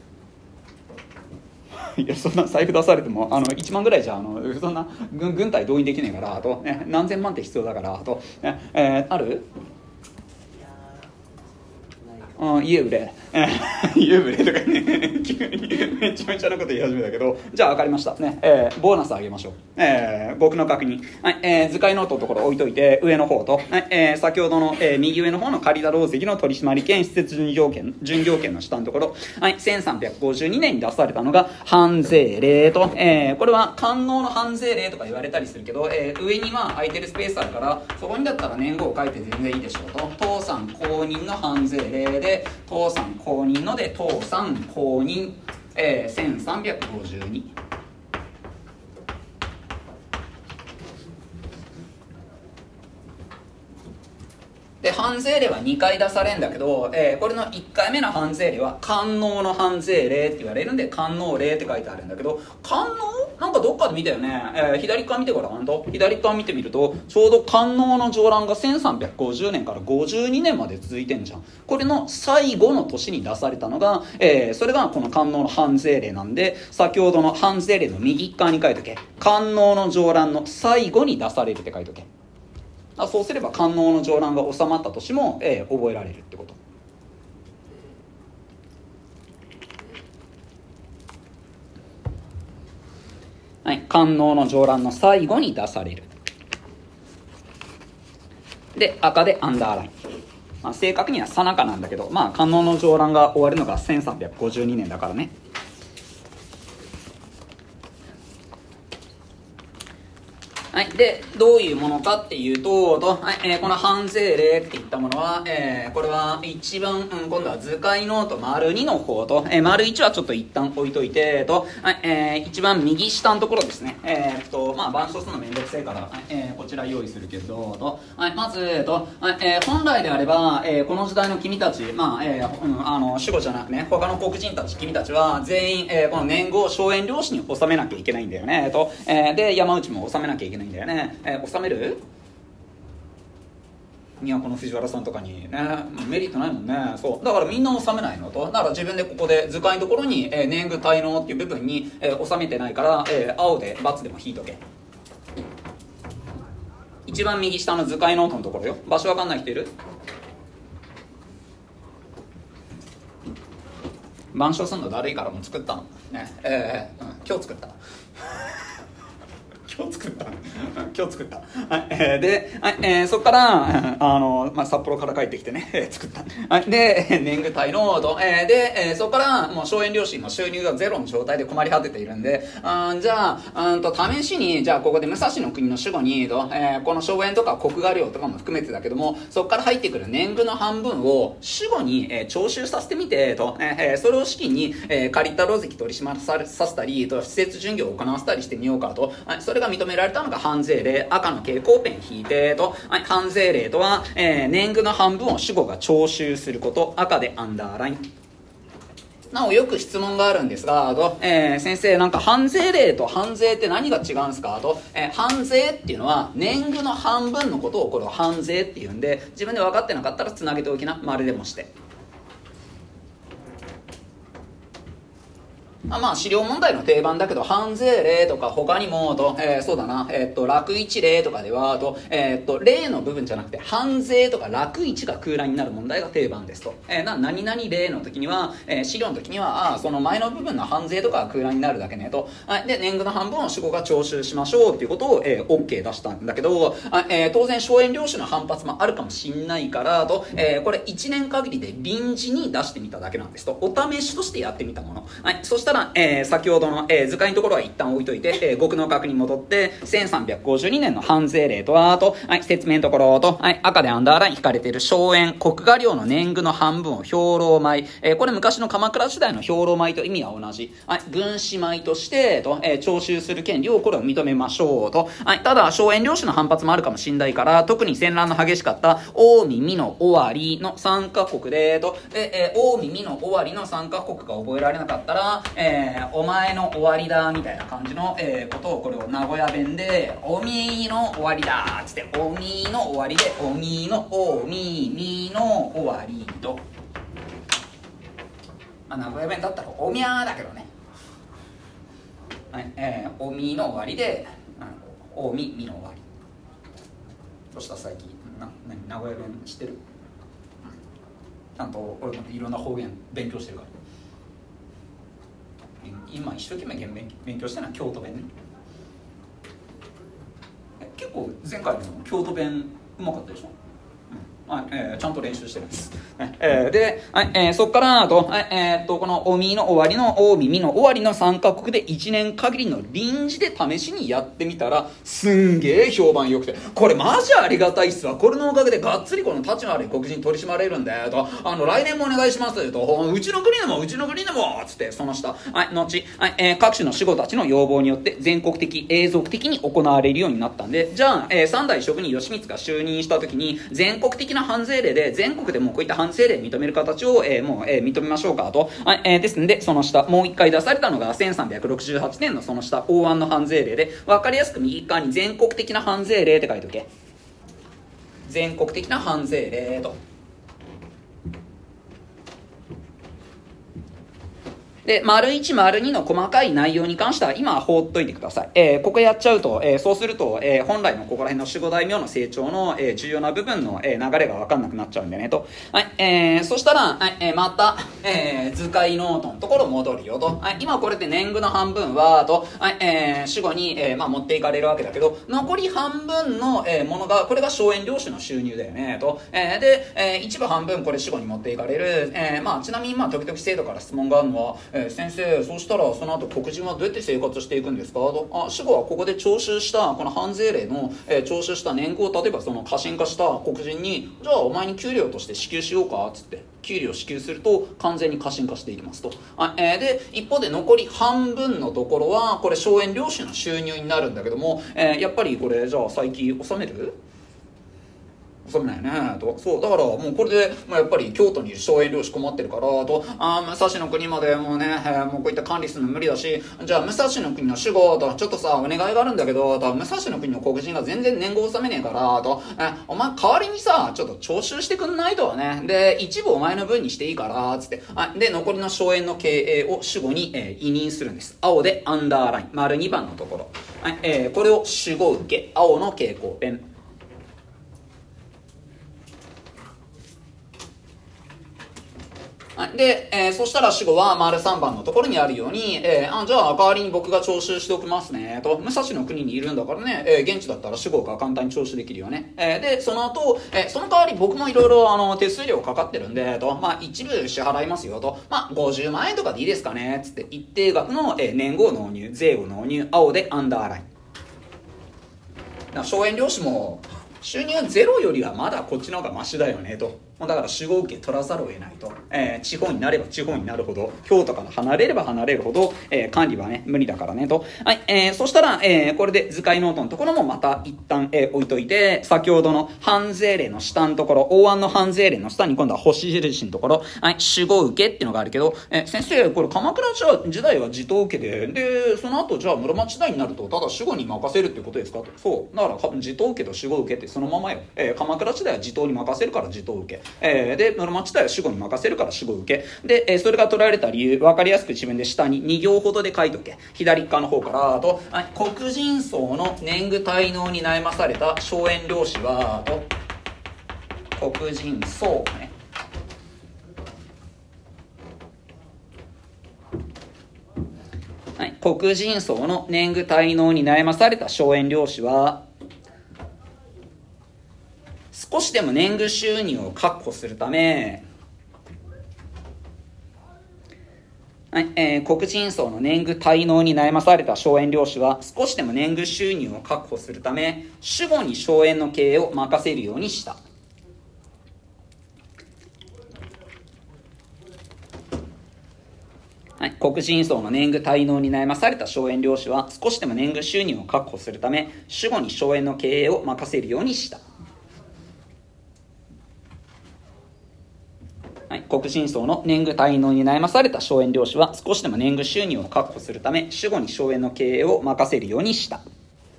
いやそんな財布出されても1万ぐらいじゃそんな軍隊動員できないからと、ね、何千万って必要だからと、ねある？家売れ家売れとかね急にめちゃめちゃなこと言い始めたけど、じゃあ分かりましたね、ボーナスあげましょう、僕の確認、図解ノートのところ置いといて上の方と、先ほどの、右上の方の借田紡績の取締権施設準行権の下のところ、1352年に出されたのが判税令と、これは官能の判税令とか言われたりするけど、上には空いてるスペースあるからそこにだったら年号を書いて全然いいでしょうと、倒産公認の判税令で倒産公認ので倒産公認、1352で判税令は2回出されるんだけど、これの1回目の判税令は官能の判税令って言われるんで官能令って書いてあるんだけど、官能なんかどっかで見たよね、左側見てごらんと、左側見てみるとちょうど官能の上覧が1350年から52年まで続いてんじゃん。これの最後の年に出されたのが、それがこの官能の判税令なんで、先ほどの判税令の右側に書いとけ、官能の上覧の最後に出されるって書いとけ。そうすれば官能の上覧が収まった年も、覚えられるってこと。はい、官能の上覧の最後に出される。で赤でアンダーライン、正確にはさなかなんだけど、官能の上覧が終わるのが1352年だからね。はい、でどういうものかっていうと、この判税令っていったものは、これは一番、今度は図解ノート丸2の方と、丸1はちょっと一旦置いといてと、一番右下のところですね、板書するのめんどくせえから、こちら用意するけどと、まず本来であれば、この時代の君たち、守護じゃなくね他の黒人たち君たちは全員、この年号を荘園領主に納めなきゃいけないんだよねと、で山内も納めなきゃいけないんだよね。納める？都の藤原さんとかにねメリットないもんね。そうだからみんな納めないのと、だから自分でここで図解のところに、年貢滞納っていう部分に、納めてないから、青で×でも引いとけ。一番右下の図解ノートのところよ。場所わかんない人いる？板書すんのだるいからもう作ったのね、今日作った今日作った、で、そこから、札幌から帰ってきてね、作った、で年貢滞納と、で、そこからもう荘園領主の収入がゼロの状態で困り果てているんで、じゃあ試しにじゃあここで武蔵の国の守護にと、この荘園とか国画料とかも含めてだけども、そこから入ってくる年貢の半分を守護に、徴収させてみてと、それを資金に、借りたろう関取り締まらさせたりと、施設巡業を行わせたりしてみようかと、それが認められたのが判税令。赤の蛍光ペン引いてと、判税令とは、年貢の半分を守護が徴収すること、赤でアンダーライン。なおよく質問があるんですがと、先生なんか判税令と判税って何が違うんですかと、判税っていうのは年貢の半分のことをこれを判税っていうんで、自分で分かってなかったらつなげておきな、丸でもして。 まあ資料問題の定番だけど、関税例とか他にもと、そうだな、楽一例とかではと、例の部分じゃなくて関税とか楽一が空欄になる問題が定番ですと。何々例の時には、資料の時にはその前の部分の関税とかが空欄になるだけねと。で年貢の半分を主語が徴収しましょうっていうことを、OK 出したんだけど、当然荘園領主の反発もあるかもしんないからと、これ1年限りで臨時に出してみただけなんですと。お試しとしてやってみたもの。そしたら、先ほどの、図解のところは一旦置いといて、語句の確認に戻って1352年の関税令とはと、説明のところと、赤でアンダーライン引かれている荘園国家領の年貢の半分を兵糧米、これ昔の鎌倉時代の兵糧米と意味は同じ、軍資米としてと、徴収する権利をこれを認めましょうと。ただ荘園領主の反発もあるかもしんないから、特に戦乱の激しかった近江美濃尾張の3カ国でと、で、近江美濃尾張の3カ国が覚えられなかったら、お前の終わりだみたいな感じの、ことをこれを名古屋弁でおみの終わりだっつって、おみの終わりでおみのおみみの終わりと、名古屋弁だったらおみゃーだけどね、おみの終わりでおみみの終わり。どうした最近名古屋弁知ってる？ちゃんと俺もいろんな方言勉強してるから。今一生懸命勉強してるのは京都弁ね。結構前回の京都弁うまかったでしょ。ちゃんと練習してるんです。で、そこからと、このおみの終わりの近江美の終わりの3カ国で1年限りの臨時で試しにやってみたらすんげえ評判良くて、これマジありがたいっすわ。これのおかげでがっつりこの立ちの悪い黒人取り締まれるんだよと、来年もお願いしますと、うちの国でもつってその下、後、各種の守護たちの要望によって全国的永続的に行われるようになったんで、じゃあ、三代職人義満が就任した時に全国的な関税令で全国でもこういった関税令認める形を、もう、認めましょうかと。ですんでその下もう一回出されたのが1368年のその下大安の関税令で、分かりやすく右側に全国的な関税令って書いておけ。全国的な関税令と。で、1、2の細かい内容に関しては今は放っといてください。ここやっちゃうと、そうすると、本来のここら辺の守護大名の成長の、重要な部分の、流れが分かんなくなっちゃうんでねと。そしたら、また、図解ノートのところ戻るよと。今これで年貢の半分はと、守護に、持っていかれるわけだけど、残り半分の、ものが、これが荘園領主の収入だよねと。で、一部半分これ守護に持っていかれる。ちなみに時々生徒から質問があるのは、先生、そうしたらその後黒人はどうやって生活していくんですかと。守護はここで徴収したこの関税令の、徴収した年貢を例えばその過信化した黒人に、じゃあお前に給料として支給しようかっつって給料を支給すると完全に過信化していきますと。で一方で残り半分のところはこれ荘園領主の収入になるんだけども、やっぱりこれじゃあ最近納める？納めないねと。そうだからもうこれで、やっぱり京都にいる荘園領主困ってるからと、武蔵の国までもうね、もうこういった管理するの無理だし、じゃあ武蔵の国の守護とちょっとさお願いがあるんだけどと、武蔵の国の黒人が全然年貢納めねえからと、お前代わりにさちょっと徴収してくんないとはね、で一部お前の分にしていいからつって、で残りの荘園の経営を守護に、委任するんです。青でアンダーライン丸2番のところ、これを守護受け、青の蛍光ペン。で、そしたら守護は丸3番のところにあるように、じゃあ代わりに僕が徴収しておきますねと。武蔵の国にいるんだからね、現地だったら守護が簡単に徴収できるよね。でその後、その代わり僕もいろいろ手数料かかってるんでと、一部支払いますよと、50万円とかでいいですかねつって一定額の、年貢を納入、税を納入、青でアンダーライン。荘園領主も収入ゼロよりはまだこっちの方がマシだよねと。だから守護受け取らざるを得ないと。地方になれば地方になるほど、京都から離れれば離れるほど、管理はね無理だからねと。そしたら、これで図解ノートのところもまた一旦、置いといて、先ほどの関税令の下のところ、大安の関税令の下に今度は星印のところ、守護受けっていうのがあるけど、先生これ鎌倉時代は地頭受けで、その後じゃあ室町時代になるとただ守護に任せるっていうことですかと。そうだから地頭受けと守護受けってそのままよ。鎌倉時代は地頭に任せるから地頭受け。 で室町時代は守護に任せるから守護受けで、それが取られた理由分かりやすく自分で下に2行ほどで書いとけ。左側の方からと、黒人層の年貢滞納に悩まされた荘園領主はと、黒人層ね、黒人層の年貢滞納に悩まされた荘園領主は、少しでも年貢収入を確保するため、黒人層の年貢滞納に悩まされた荘園領主は少しでも年貢収入を確保するため、守護に荘園の経営を任せるようにした。黒人層の年貢滞納に悩まされた荘園領主は少しでも年貢収入を確保するため、守護に荘園の経営を任せるようにした。黒人層の年貢滞納に悩まされた荘園領主は少しでも年貢収入を確保するため、守護に荘園の経営を任せるようにした。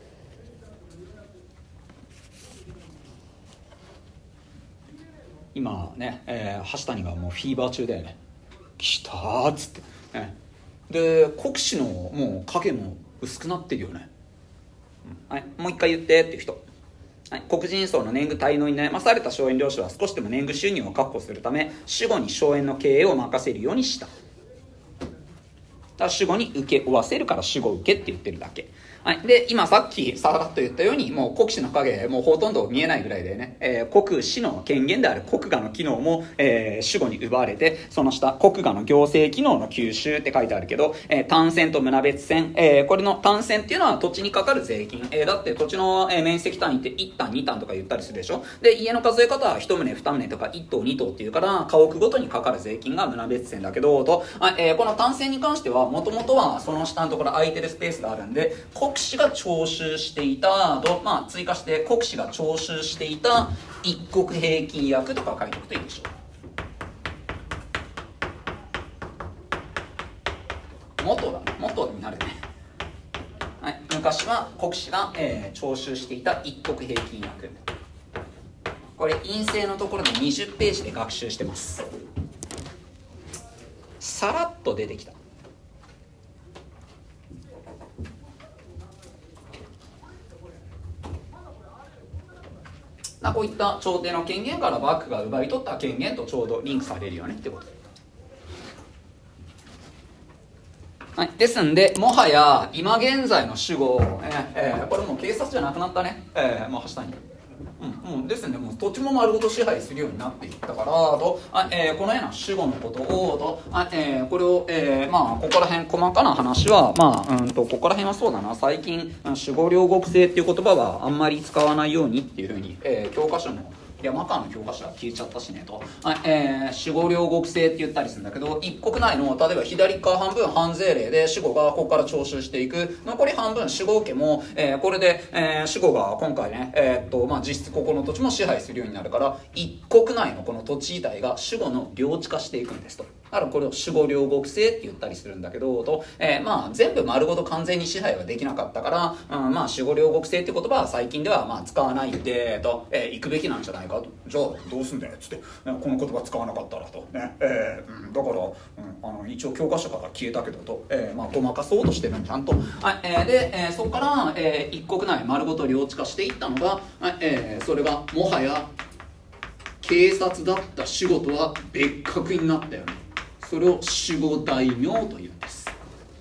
今ね、橋谷がもうフィーバー中だよね。来たーっつって、で国士のもう影も薄くなってるよね、もう一回言ってっていう人、黒人層の年貢滞納に悩まされた荘園領主は少しでも年貢収入を確保するため、守護に荘園の経営を任せるようにした。だから守護に受け負わせるから守護受けって言ってるだけ。で今さっきさらっと言ったように、もう国士の影もうほとんど見えないぐらいでね、国士の権限である国衙の機能も、守護に奪われて、その下国衙の行政機能の吸収って書いてあるけど、単線と棟別線、これの単線っていうのは土地にかかる税金、だって土地の、面積単位って1単2単とか言ったりするでしょ。で家の数え方は1棟2棟とか1棟2棟っていうから、家屋ごとにかかる税金が棟別線だけどと、この単線に関してはもともとはその下のところ空いてるスペースがあるんで、国士が徴収していたと、追加して国士が徴収していた一国平均約とか書いておくといいでしょう。元になるね。昔は国士が、徴収していた一国平均約、これ陰性のところで20ページで学習してます。さらっと出てきた。こういった朝廷の権限から幕府が奪い取った権限とちょうどリンクされるよねってこと。ですんで、もはや今現在の守護、これもう警察じゃなくなったね、もう橋谷、ですね、もう土地も丸ごと支配するようになっていったからと、このような守護のことをと、これを、ここら辺細かな話は、ここら辺はそうだな、最近守護両国制っていう言葉はあんまり使わないようにっていうふうに、教科書の山川の教科書は消えちゃったしねと、守護両国制って言ったりするんだけど、一国内の例えば左側半分藩税令で守護がここから徴収していく、残り半分守護家も、これで、守護が今回ね、実質ここの土地も支配するようになるから、一国内のこの土地自体が守護の領地化していくんですと。だからこれを守護両国制って言ったりするんだけどと、全部丸ごと完全に支配はできなかったから、守護両国制って言葉は最近では使わないんでと、行くべきなんじゃないかと。じゃあどうすんだよっつって、この言葉使わなかったらとね、だから、一応教科書から消えたけどと、ごまかそうとしてるんちゃんと、で、そこから、一国内丸ごと領地化していったのが、それがもはや警察だった守護とは別格になったよね。それを守護大名というんです。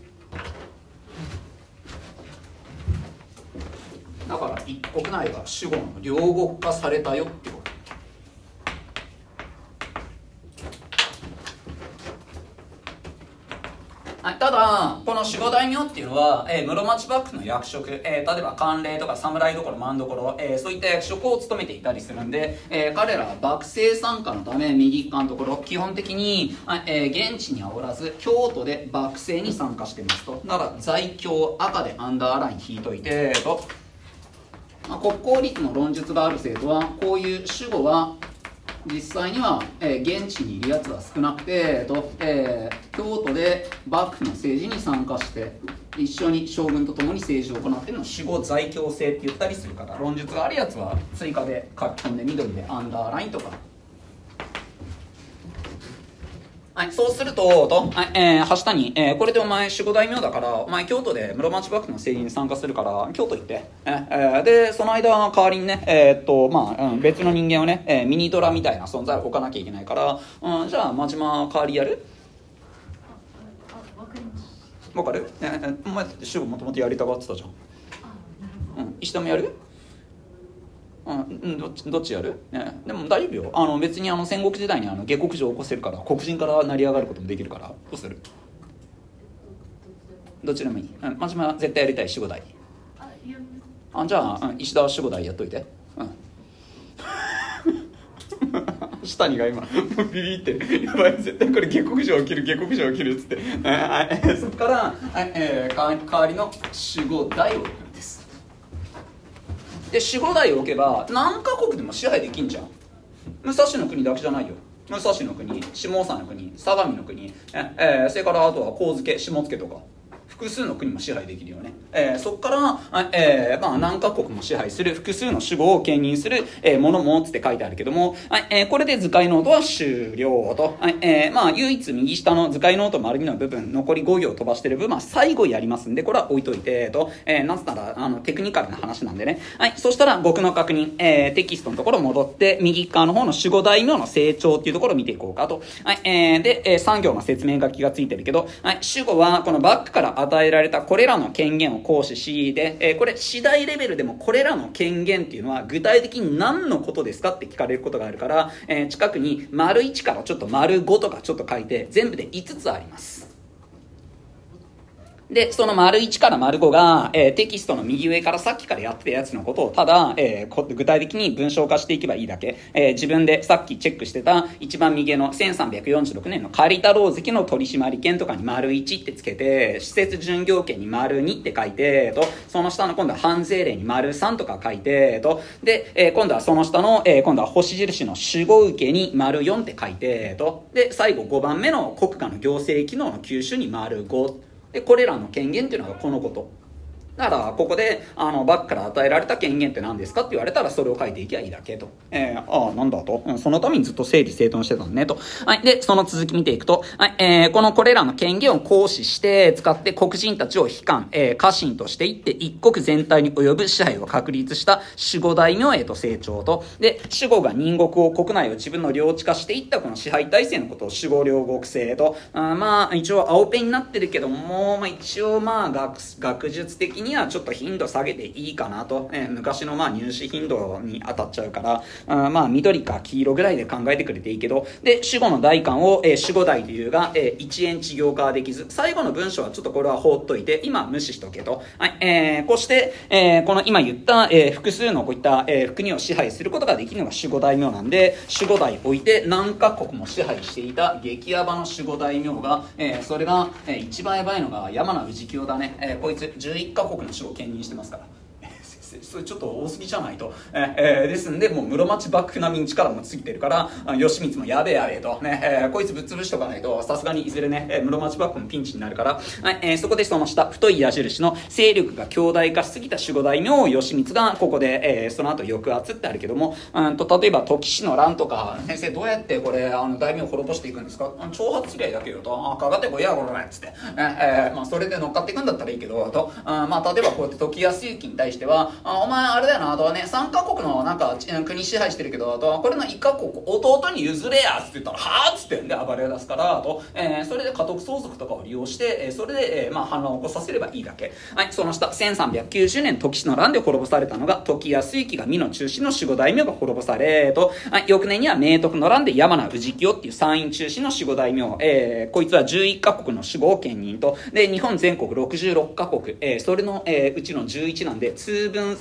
だから一国内が守護の両国化されたよってこと。ただこの守護大名っていうのは、室町幕府の役職、例えば官隷とか侍所政所、そういった役職を務めていたりするんで、彼らは幕政参加のため右側のところ基本的に、現地にはおらず京都で幕政に参加してますと。だから在京赤でアンダーライン引いといてと、国公立の論述がある生徒はこういう守護は実際には、現地にいるやつは少なくて京都で幕府の政治に参加して一緒に将軍と共に政治を行っているのを守護在京制って言ったりするから、論述があるやつは追加で書き込んで緑でアンダーラインとかはい、そうすると、はい、橋谷、これでお前守護大名だから、お前京都で室町幕府の政治に参加するから、京都行って。で、その間代わりにね、別の人間をね、ミニドラみたいな存在を置かなきゃいけないから、じゃあ、真島代わりやる？わかる？お前、守護もともとやりたがってたじゃん。石田もやる？どっちやる、ね、でも大丈夫よ。別に戦国時代に下克上を起こせるから、黒人から成り上がることもできるから。どうする？どっちでもいい。真島は絶対やりたい守護代。じゃあ、石田は守護代やっといて。下にが今ビビってる。やばい、絶対これ下克上起きるっつって、そこから、代わりの守護代を置くんです。で守護代を置けば何カ国でも支配できんじゃん。武蔵の国だけじゃないよ。武蔵の国、下総の国、相模の国、それからあとは上野、下野とか複数の国も支配できるよね。そこから、何カ国も支配する複数の守護を兼任する、ものもつって書いてあるけども、これで図解ノートは終了と。唯一右下の図解ノート丸2の部分、残り5行飛ばしてる部分は最後やりますんで、これは置いといてと。なぜならテクニカルな話なんでね。そしたら僕の確認、テキストのところ戻って右側の方の守護大名の成長っていうところを見ていこうかと。で、3行の説明書きがついてるけど、守護はこのバックから与えられたこれらの権限を行使し、で、これ次第レベルでもこれらの権限っていうのは具体的に何のことですかって聞かれることがあるから、近くに丸1からちょっと丸5とかちょっと書いて全部で5つあります。で、その丸1から丸5が、テキストの右上からさっきからやってたやつのことをただ、具体的に文章化していけばいいだけ。自分でさっきチェックしてた一番右の1346年の借太郎関の取締権とかに丸1ってつけて、施設準行権に丸2って書いて、その下の今度は判税令に丸3とか書いて、で、今度はその下の、今度は星印の守護受けに丸4って書いて、で、最後5番目の国家の行政機能の吸収に丸5。でこれらの権限っていうのがこのこと。だからここでバックから与えられた権限って何ですかって言われたらそれを書いていけばいいだけと。なんだと、そのためにずっと整理整頓してたんねと。でその続き見ていくと、これらの権限を行使して使って黒人たちを非官、家臣としていって一国全体に及ぶ支配を確立した守護大名へと成長と。で守護が隣国を国内を自分の領地化していったこの支配体制のことを守護領国制と。一応青ペンになってるけども、一応学術的にはちょっと頻度下げていいかなと、昔の入試頻度に当たっちゃうから、緑か黄色ぐらいで考えてくれていいけど、で守護の代官を、守護代というが、1円事業化はできず、最後の文章はちょっとこれは放っといて今無視しとけと。こうして、この今言った、複数のこういった、国を支配することができるのが守護大名なんで、守護代置いて何カ国も支配していた激ヤバの守護大名が、それが、一番ヤバいのが山名氏清だね。こいつ11カ国の守護を兼任してますからそれちょっと多すぎじゃないと。ですんでもう室町幕府並みに力もついてるから義満もやべえとね、こいつぶっ潰しとかないとさすがにいずれね、室町幕府もピンチになるから、そこでその下太い矢印の勢力が強大化しすぎた守護大名義満がここで、その後抑圧ってあるけども、例えば時氏の乱とか、先生どうやってこれ大名を滅ぼしていくんですか？挑発すりゃいいだけよと。かかってこいやこれっつって、それで乗っかっていくんだったらいいけどと、例えばこうやって時康行に対してはお前あれだよなとね、3カ国のなんか国支配してるけどと、これの1カ国弟に譲れやっつって言ったらはぁっつってんで暴れ出すからと、それで家督相続とかを利用して、それで、反乱を起こさせればいいだけ。その下1390年時氏の乱で滅ぼされたのが時康行が美の中心の守護大名が滅ぼされと、翌年には明徳の乱で山名氏清っていう山陰中心の守護大名、こいつは11カ国の守護を兼任と。で日本全国66カ国、それの、うちの11なんで通分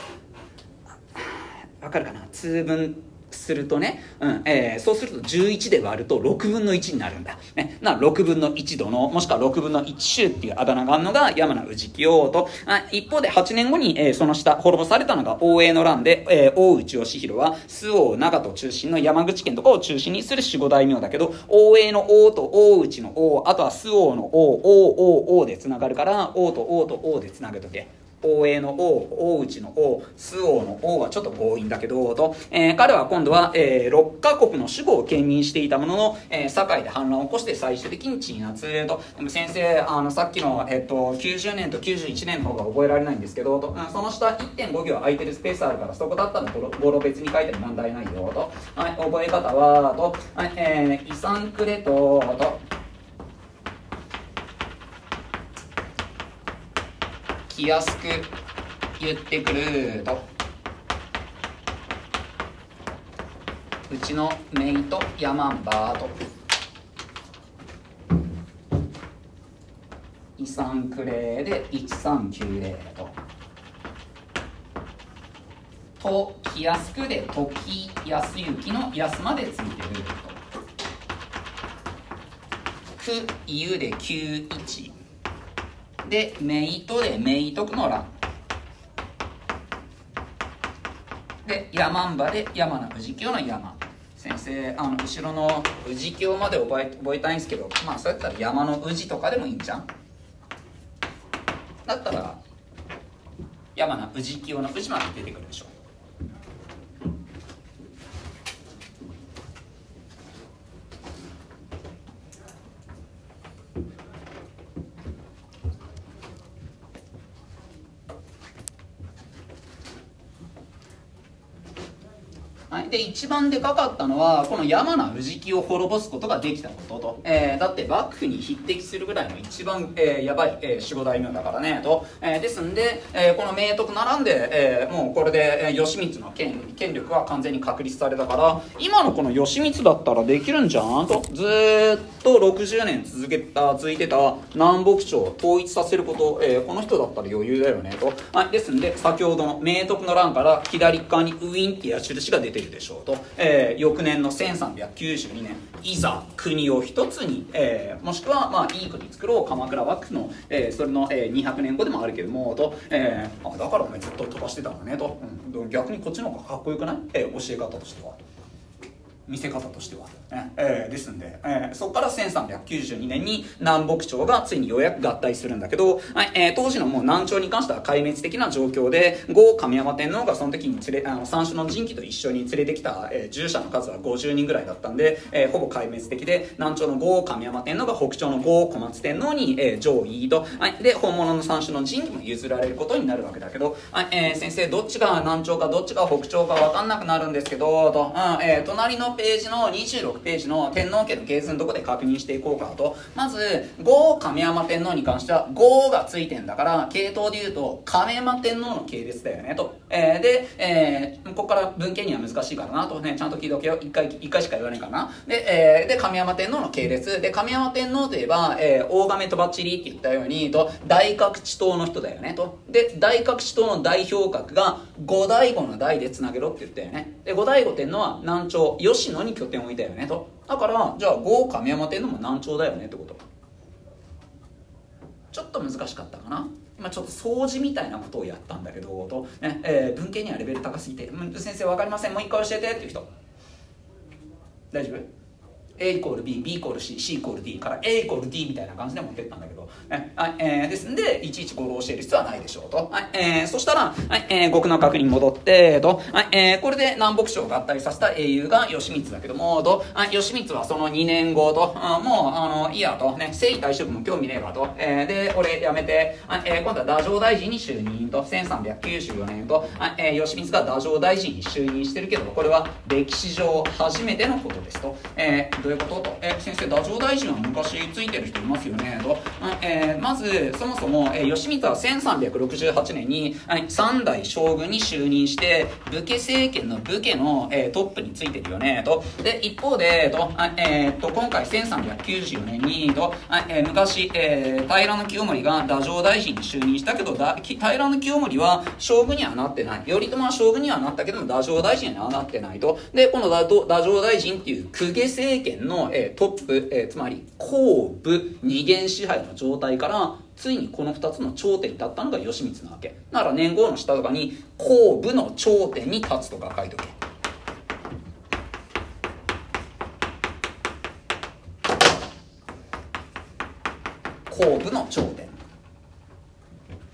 わかるかな、通分するとね、そうすると11で割ると6分の1になるんだ、6分の1度のもしくは6分の1州っていうあだ名があるのが山名氏清と。一方で8年後に、その下滅ぼされたのが大江の乱で、大内義弘は周防長門中心の山口県とかを中心にする守護大名だけど、大江の王と大内の王、あとは周防の王、王でつながるから王と王と王でつなげとけ。 大江の王、大内の王、周王の王はちょっと強引だけど、と、彼は今度は、6カ国の守護を兼任していたものの、堺で反乱を起こして最終的に鎮圧と。でも先生、さっきの、90年と91年の方が覚えられないんですけど、と、その下 1.5 行空いてるスペースあるから、そこだったら語呂別に書いても問題ないよ、と。はい、覚え方は、と、はい、イサンクレト、と、気安く言ってくると、うちのメイとヤマンバーと、イサンクレーで1390と、気安くで時安行の安までついてると、くゆで91で、メイトでメイトクの欄で、ヤマンバで山名氏清の山。先生、後ろの氏清まで覚えたいんですけど、まあそうやったら山の氏とかでもいいんじゃん。だったら山名氏清の氏まで出てくるでしょ。で一番でかかったのはこの山名氏清を滅ぼすことができたことと、だって幕府に匹敵するぐらいの一番、やばい、守護大名だからねと、ですんで、この明徳並んで、もうこれで、義満の権力は完全に確立されたから、今のこの義満だったらできるんじゃんと、ずーっと60年続いてた南北朝を統一させること、この人だったら余裕だよねと、ですんで先ほどの明徳の乱から左側にウィンっていう矢印が出てるでしょうと、翌年の1392年いざ国を一つに、もしくはまあいい国作ろう鎌倉幕府の、それの、200年後でもあるけどもと、だからお前ずっと飛ばしてたんだねと、逆にこっちの方がかっこよくない、教え方としては。見せ方としては、ですんで、そこから1392年に南北朝がついにようやく合体するんだけど、当時のもう南朝に関しては壊滅的な状況で、後神山天皇がその時に三種の神器と一緒に連れてきた、従者の数は50人ぐらいだったんで、ほぼ壊滅的で、南朝の後神山天皇が北朝の後小松天皇に、上位と、で本物の三種の神器も譲られることになるわけだけど、先生どっちが南朝かどっちが北朝か分かんなくなるんですけどと、隣のページの26ページの天皇家の系図のとこで確認していこうかと。まず後亀山天皇に関しては後がついてんだから系統でいうと亀山天皇の系列だよねと、で、ここから文献には難しいからなとね、ちゃんと聞いておけよ、一回しか言わないからな。で亀山天皇の系列で、亀山天皇といえば、大亀とばっちりって言ったようにと大覚地党の人だよねと。で大覚地党の代表格が後醍醐の代でつなげろって言ったよね。で後醍醐天皇は南朝吉野に拠点を置いたよねと。だからじゃあ後亀山天皇も南朝だよねってこと。ちょっと難しかったかな。今ちょっと掃除みたいなことをやったんだけどと、ね、文献にはレベル高すぎて先生分かりません、もう一回教えてっていう人大丈夫？A イコール B、B イコール C、C イコール D から A イコール D みたいな感じで持ってったんだけど、ですんでいちいち語呂を教える必要はないでしょうと、そしたら、極の角に戻ってと、これで南北朝を合体させた英雄が義満だけどもと、義満はその2年後と、もういいやと、ね、征夷大将軍も興味ねえわと、で俺やめて、今度は太政大臣に就任と、1394年と、義満が太政大臣に就任してるけど、これは歴史上初めてのことですと、どういうことと、先生太政大臣は昔ついてる人いますよねと、まずそもそも、義満は1368年に、3代将軍に就任して武家政権の武家の、トップについてるよねと。で一方でと、今回1394年にと、昔、平清盛が太政大臣に就任したけど平清盛は将軍にはなってない、頼朝は将軍にはなったけども太政大臣にはなってないと。でこの太政大臣っていう公家政権の、トップ、つまり公武二元支配の状態からついにこの2つの頂点に立ったのが義満なわけだから、年号の下とかに公武の頂点に立つとか書いとけ。公武の頂点だから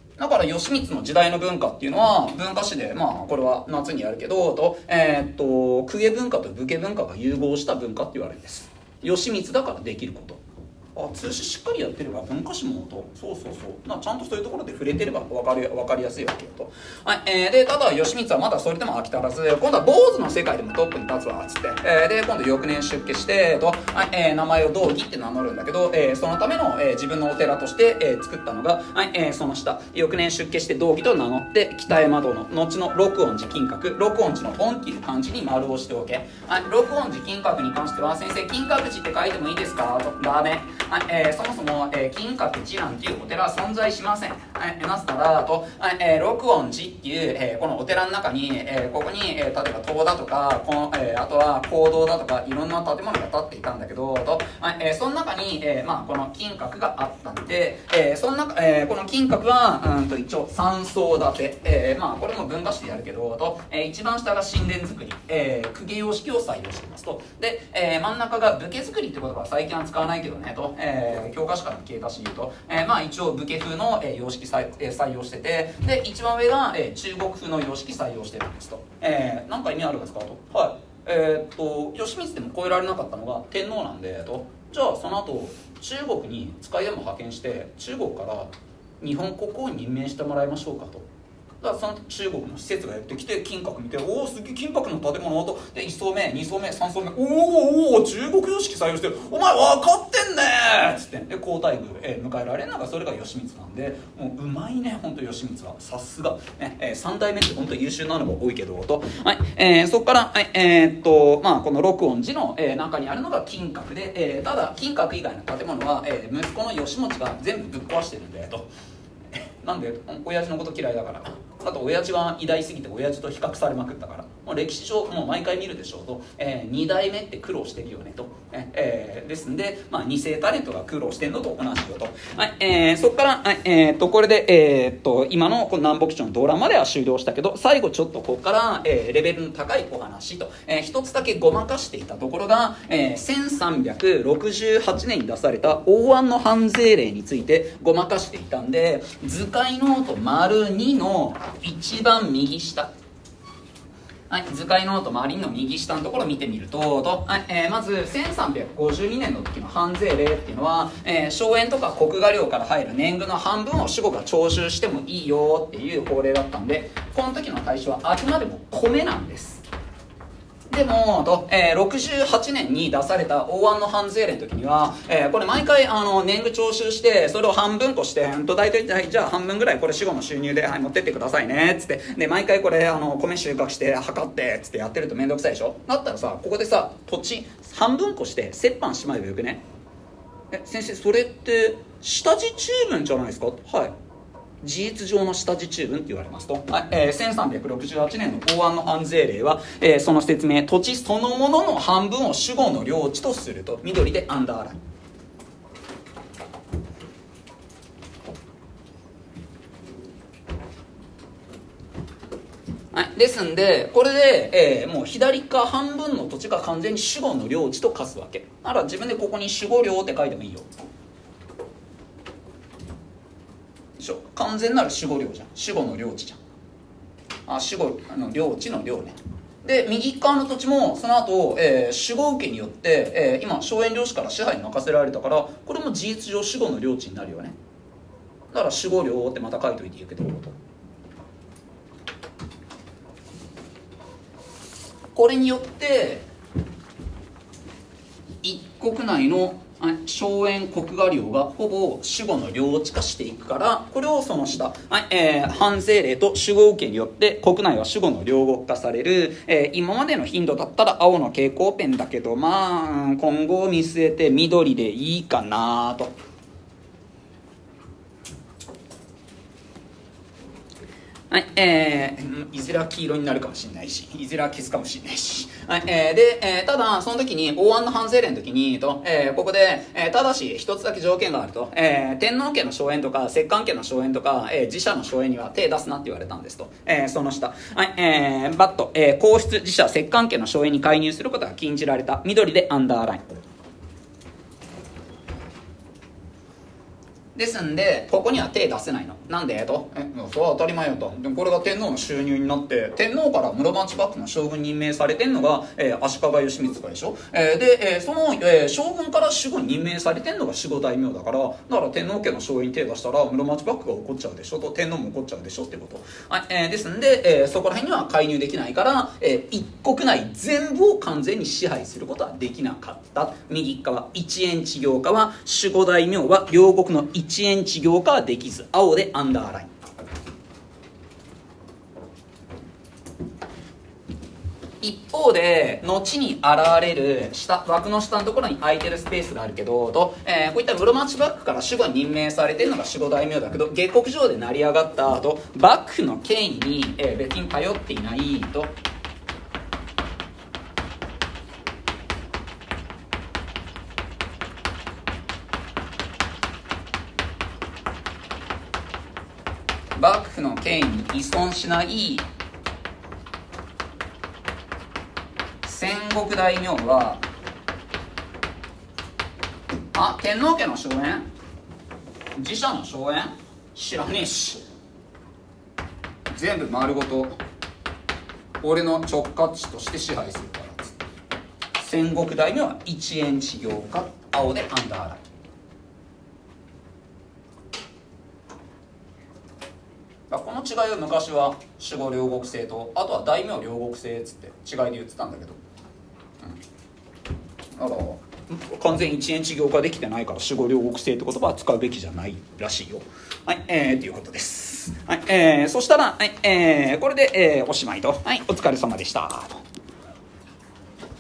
義満の時代の文化っていうのは文化史で、まあこれは夏にやるけど公家文化と武家文化が融合した文化って言われるんです。義満だからできること。通史しっかりやってれば文化史もとそうちゃんとそういうところで触れてれば分かりやすいわけよと。でただ義満はまだそれでも飽き足らず、今度は坊主の世界でもトップに立つわっつって、で今度翌年出家して名前を道義って名乗るんだけど、そのための、自分のお寺として、作ったのが、その下翌年出家して道義と名乗って北山道の後の六音寺金閣、六音寺の音っていう漢字に丸を押しておけ。六音寺金閣に関しては先生金閣寺って書いてもいいですかと。ダメ。そもそも、金閣寺なんていうお寺は存在しません。なぜならと、六音寺っていう、このお寺の中に、ここに、例えば塔だとかあとは講堂だとかいろんな建物が建っていたんだけどと、その中に、この金閣があったんで、その中、この金閣は一応3層建て、これも文化史でやるけどと、一番下が神殿造り、公家様式を採用していますと。で、真ん中が武家造りって言葉は最近は使わないけどねと、教科書から消えたしと、一応武家風の、様式採用してて、で一番上が、中国風の様式採用してるんですと。何か意味あるんですかと。義満でも超えられなかったのが天皇なんでと。じゃあその後中国に使いでも派遣して中国から日本国王に任命してもらいましょうかと。だからその中国の施設がやってきて金閣見て、おおすげえ金閣の建物と、で1層目2層目3層目、おお中国様式採用してる、お前分かってんねーっつってで皇太宮、迎えられるのがそれが義満なんで、もううまいね本当義満はさすが、3代目って本当優秀なのが多いけどと、そこから、この六音寺の、中にあるのが金閣で、ただ金閣以外の建物は、息子の義持が全部ぶっ壊してるんでと。なんで親父のこと嫌いだから、あと親父は偉大すぎて親父と比較されまくったから、もう歴史上もう毎回見るでしょうと、2代目って苦労してるよねと、ですんで、2世タレントが苦労してんのと同じよと。そこから、これで、今のこの南北朝の動乱までは終了したけど、最後ちょっとここから、レベルの高いお話と、一つだけごまかしていたところが、1368年に出された応安の藩税令についてごまかしていたんで、図解ノート丸2の一番右下、図解ノート周りの右下のところを見てみると、まず1352年の時の藩税令っていうのは、荘園とか国画領から入る年貢の半分を守護が徴収してもいいよっていう法令だったんで、この時の対象はあくまでも米なんです。でも68年に出された応安の藩税令の時には、これ毎回年貢徴収してそれを半分こして大体じゃあ半分ぐらいこれ死後の収入で、持ってってくださいねっつって、で毎回これ米収穫して測ってっつってやってるとめんどくさいでしょ。だったらさ、ここでさ土地半分こして折半しまえばよくね。先生それって下地中分じゃないですか。はい、事実上の下地中分って言われますと、1368年の応安の藩税令は、その説明、土地そのものの半分を守護の領地とすると、緑でアンダーライン。ですんでこれで、もう左側半分の土地が完全に守護の領地と化すわけ。なら自分でここに守護領って書いてもいいよ。完全なる守護領じゃん、守護の領地じゃん。守護の領地の領ね。で右側の土地もその後、守護受けによって、今荘園領主から支配に任せられたから、これも事実上守護の領地になるよね。だから守護領ってまた書いといていいけど、これによって一国内の荘園国画領がほぼ守護の領地化していくから、これをその下、藩税令と守護受けによって国内は守護の領国化される。今までの頻度だったら青の蛍光ペンだけど、今後を見据えて緑でいいかなと。いずれは黄色になるかもしれないし、いずれは消すかもしれないし、ただその時に応安の藩税令の時にここで、ただし一つだけ条件があると、天皇家の荘園とか摂関家の荘園とか、自社の荘園には手出すなって言われたんですと。その下、バット、皇室自社摂関家の荘園に介入することが禁じられた、緑でアンダーライン。 ですんでここには手出せないの。なんでとそれは当たり前よと。でもこれが天皇の収入になって天皇から室町幕府の将軍に任命されてんのが、足利義満とかでしょ、で、その、将軍から守護に任命されてんのが守護大名だから天皇家の奨励に手出したら室町幕府が怒っちゃうでしょと、天皇も怒っちゃうでしょってこと、ですんで、そこら辺には介入できないから、一国内全部を完全に支配することはできなかった。右側一円地行化は守護大名は両国の一円地行化はできず、青でアンダーライン。一方で後に現れる下枠の下のところに空いてるスペースがあるけどと、こういった室町幕府から守護に任命されてるのが守護大名だけど、下克上で成り上がった後幕府の権威に、別に頼っていないと、幕府の権威に依存しない戦国大名は天皇家の荘園、自社の荘園知らねえし、全部丸ごと俺の直轄地として支配するからっつって、戦国大名は一円地行化、青でアンダーライン。この違いを昔は守護両国制と、あとは大名両国制っつって違いで言ってたんだけど、だから完全一円地行化できてないから守護両国制って言葉は使うべきじゃないらしいよ。はい、ということです。はい、そしたら、はい、これで、おしまいと。はい、お疲れ様でしたと。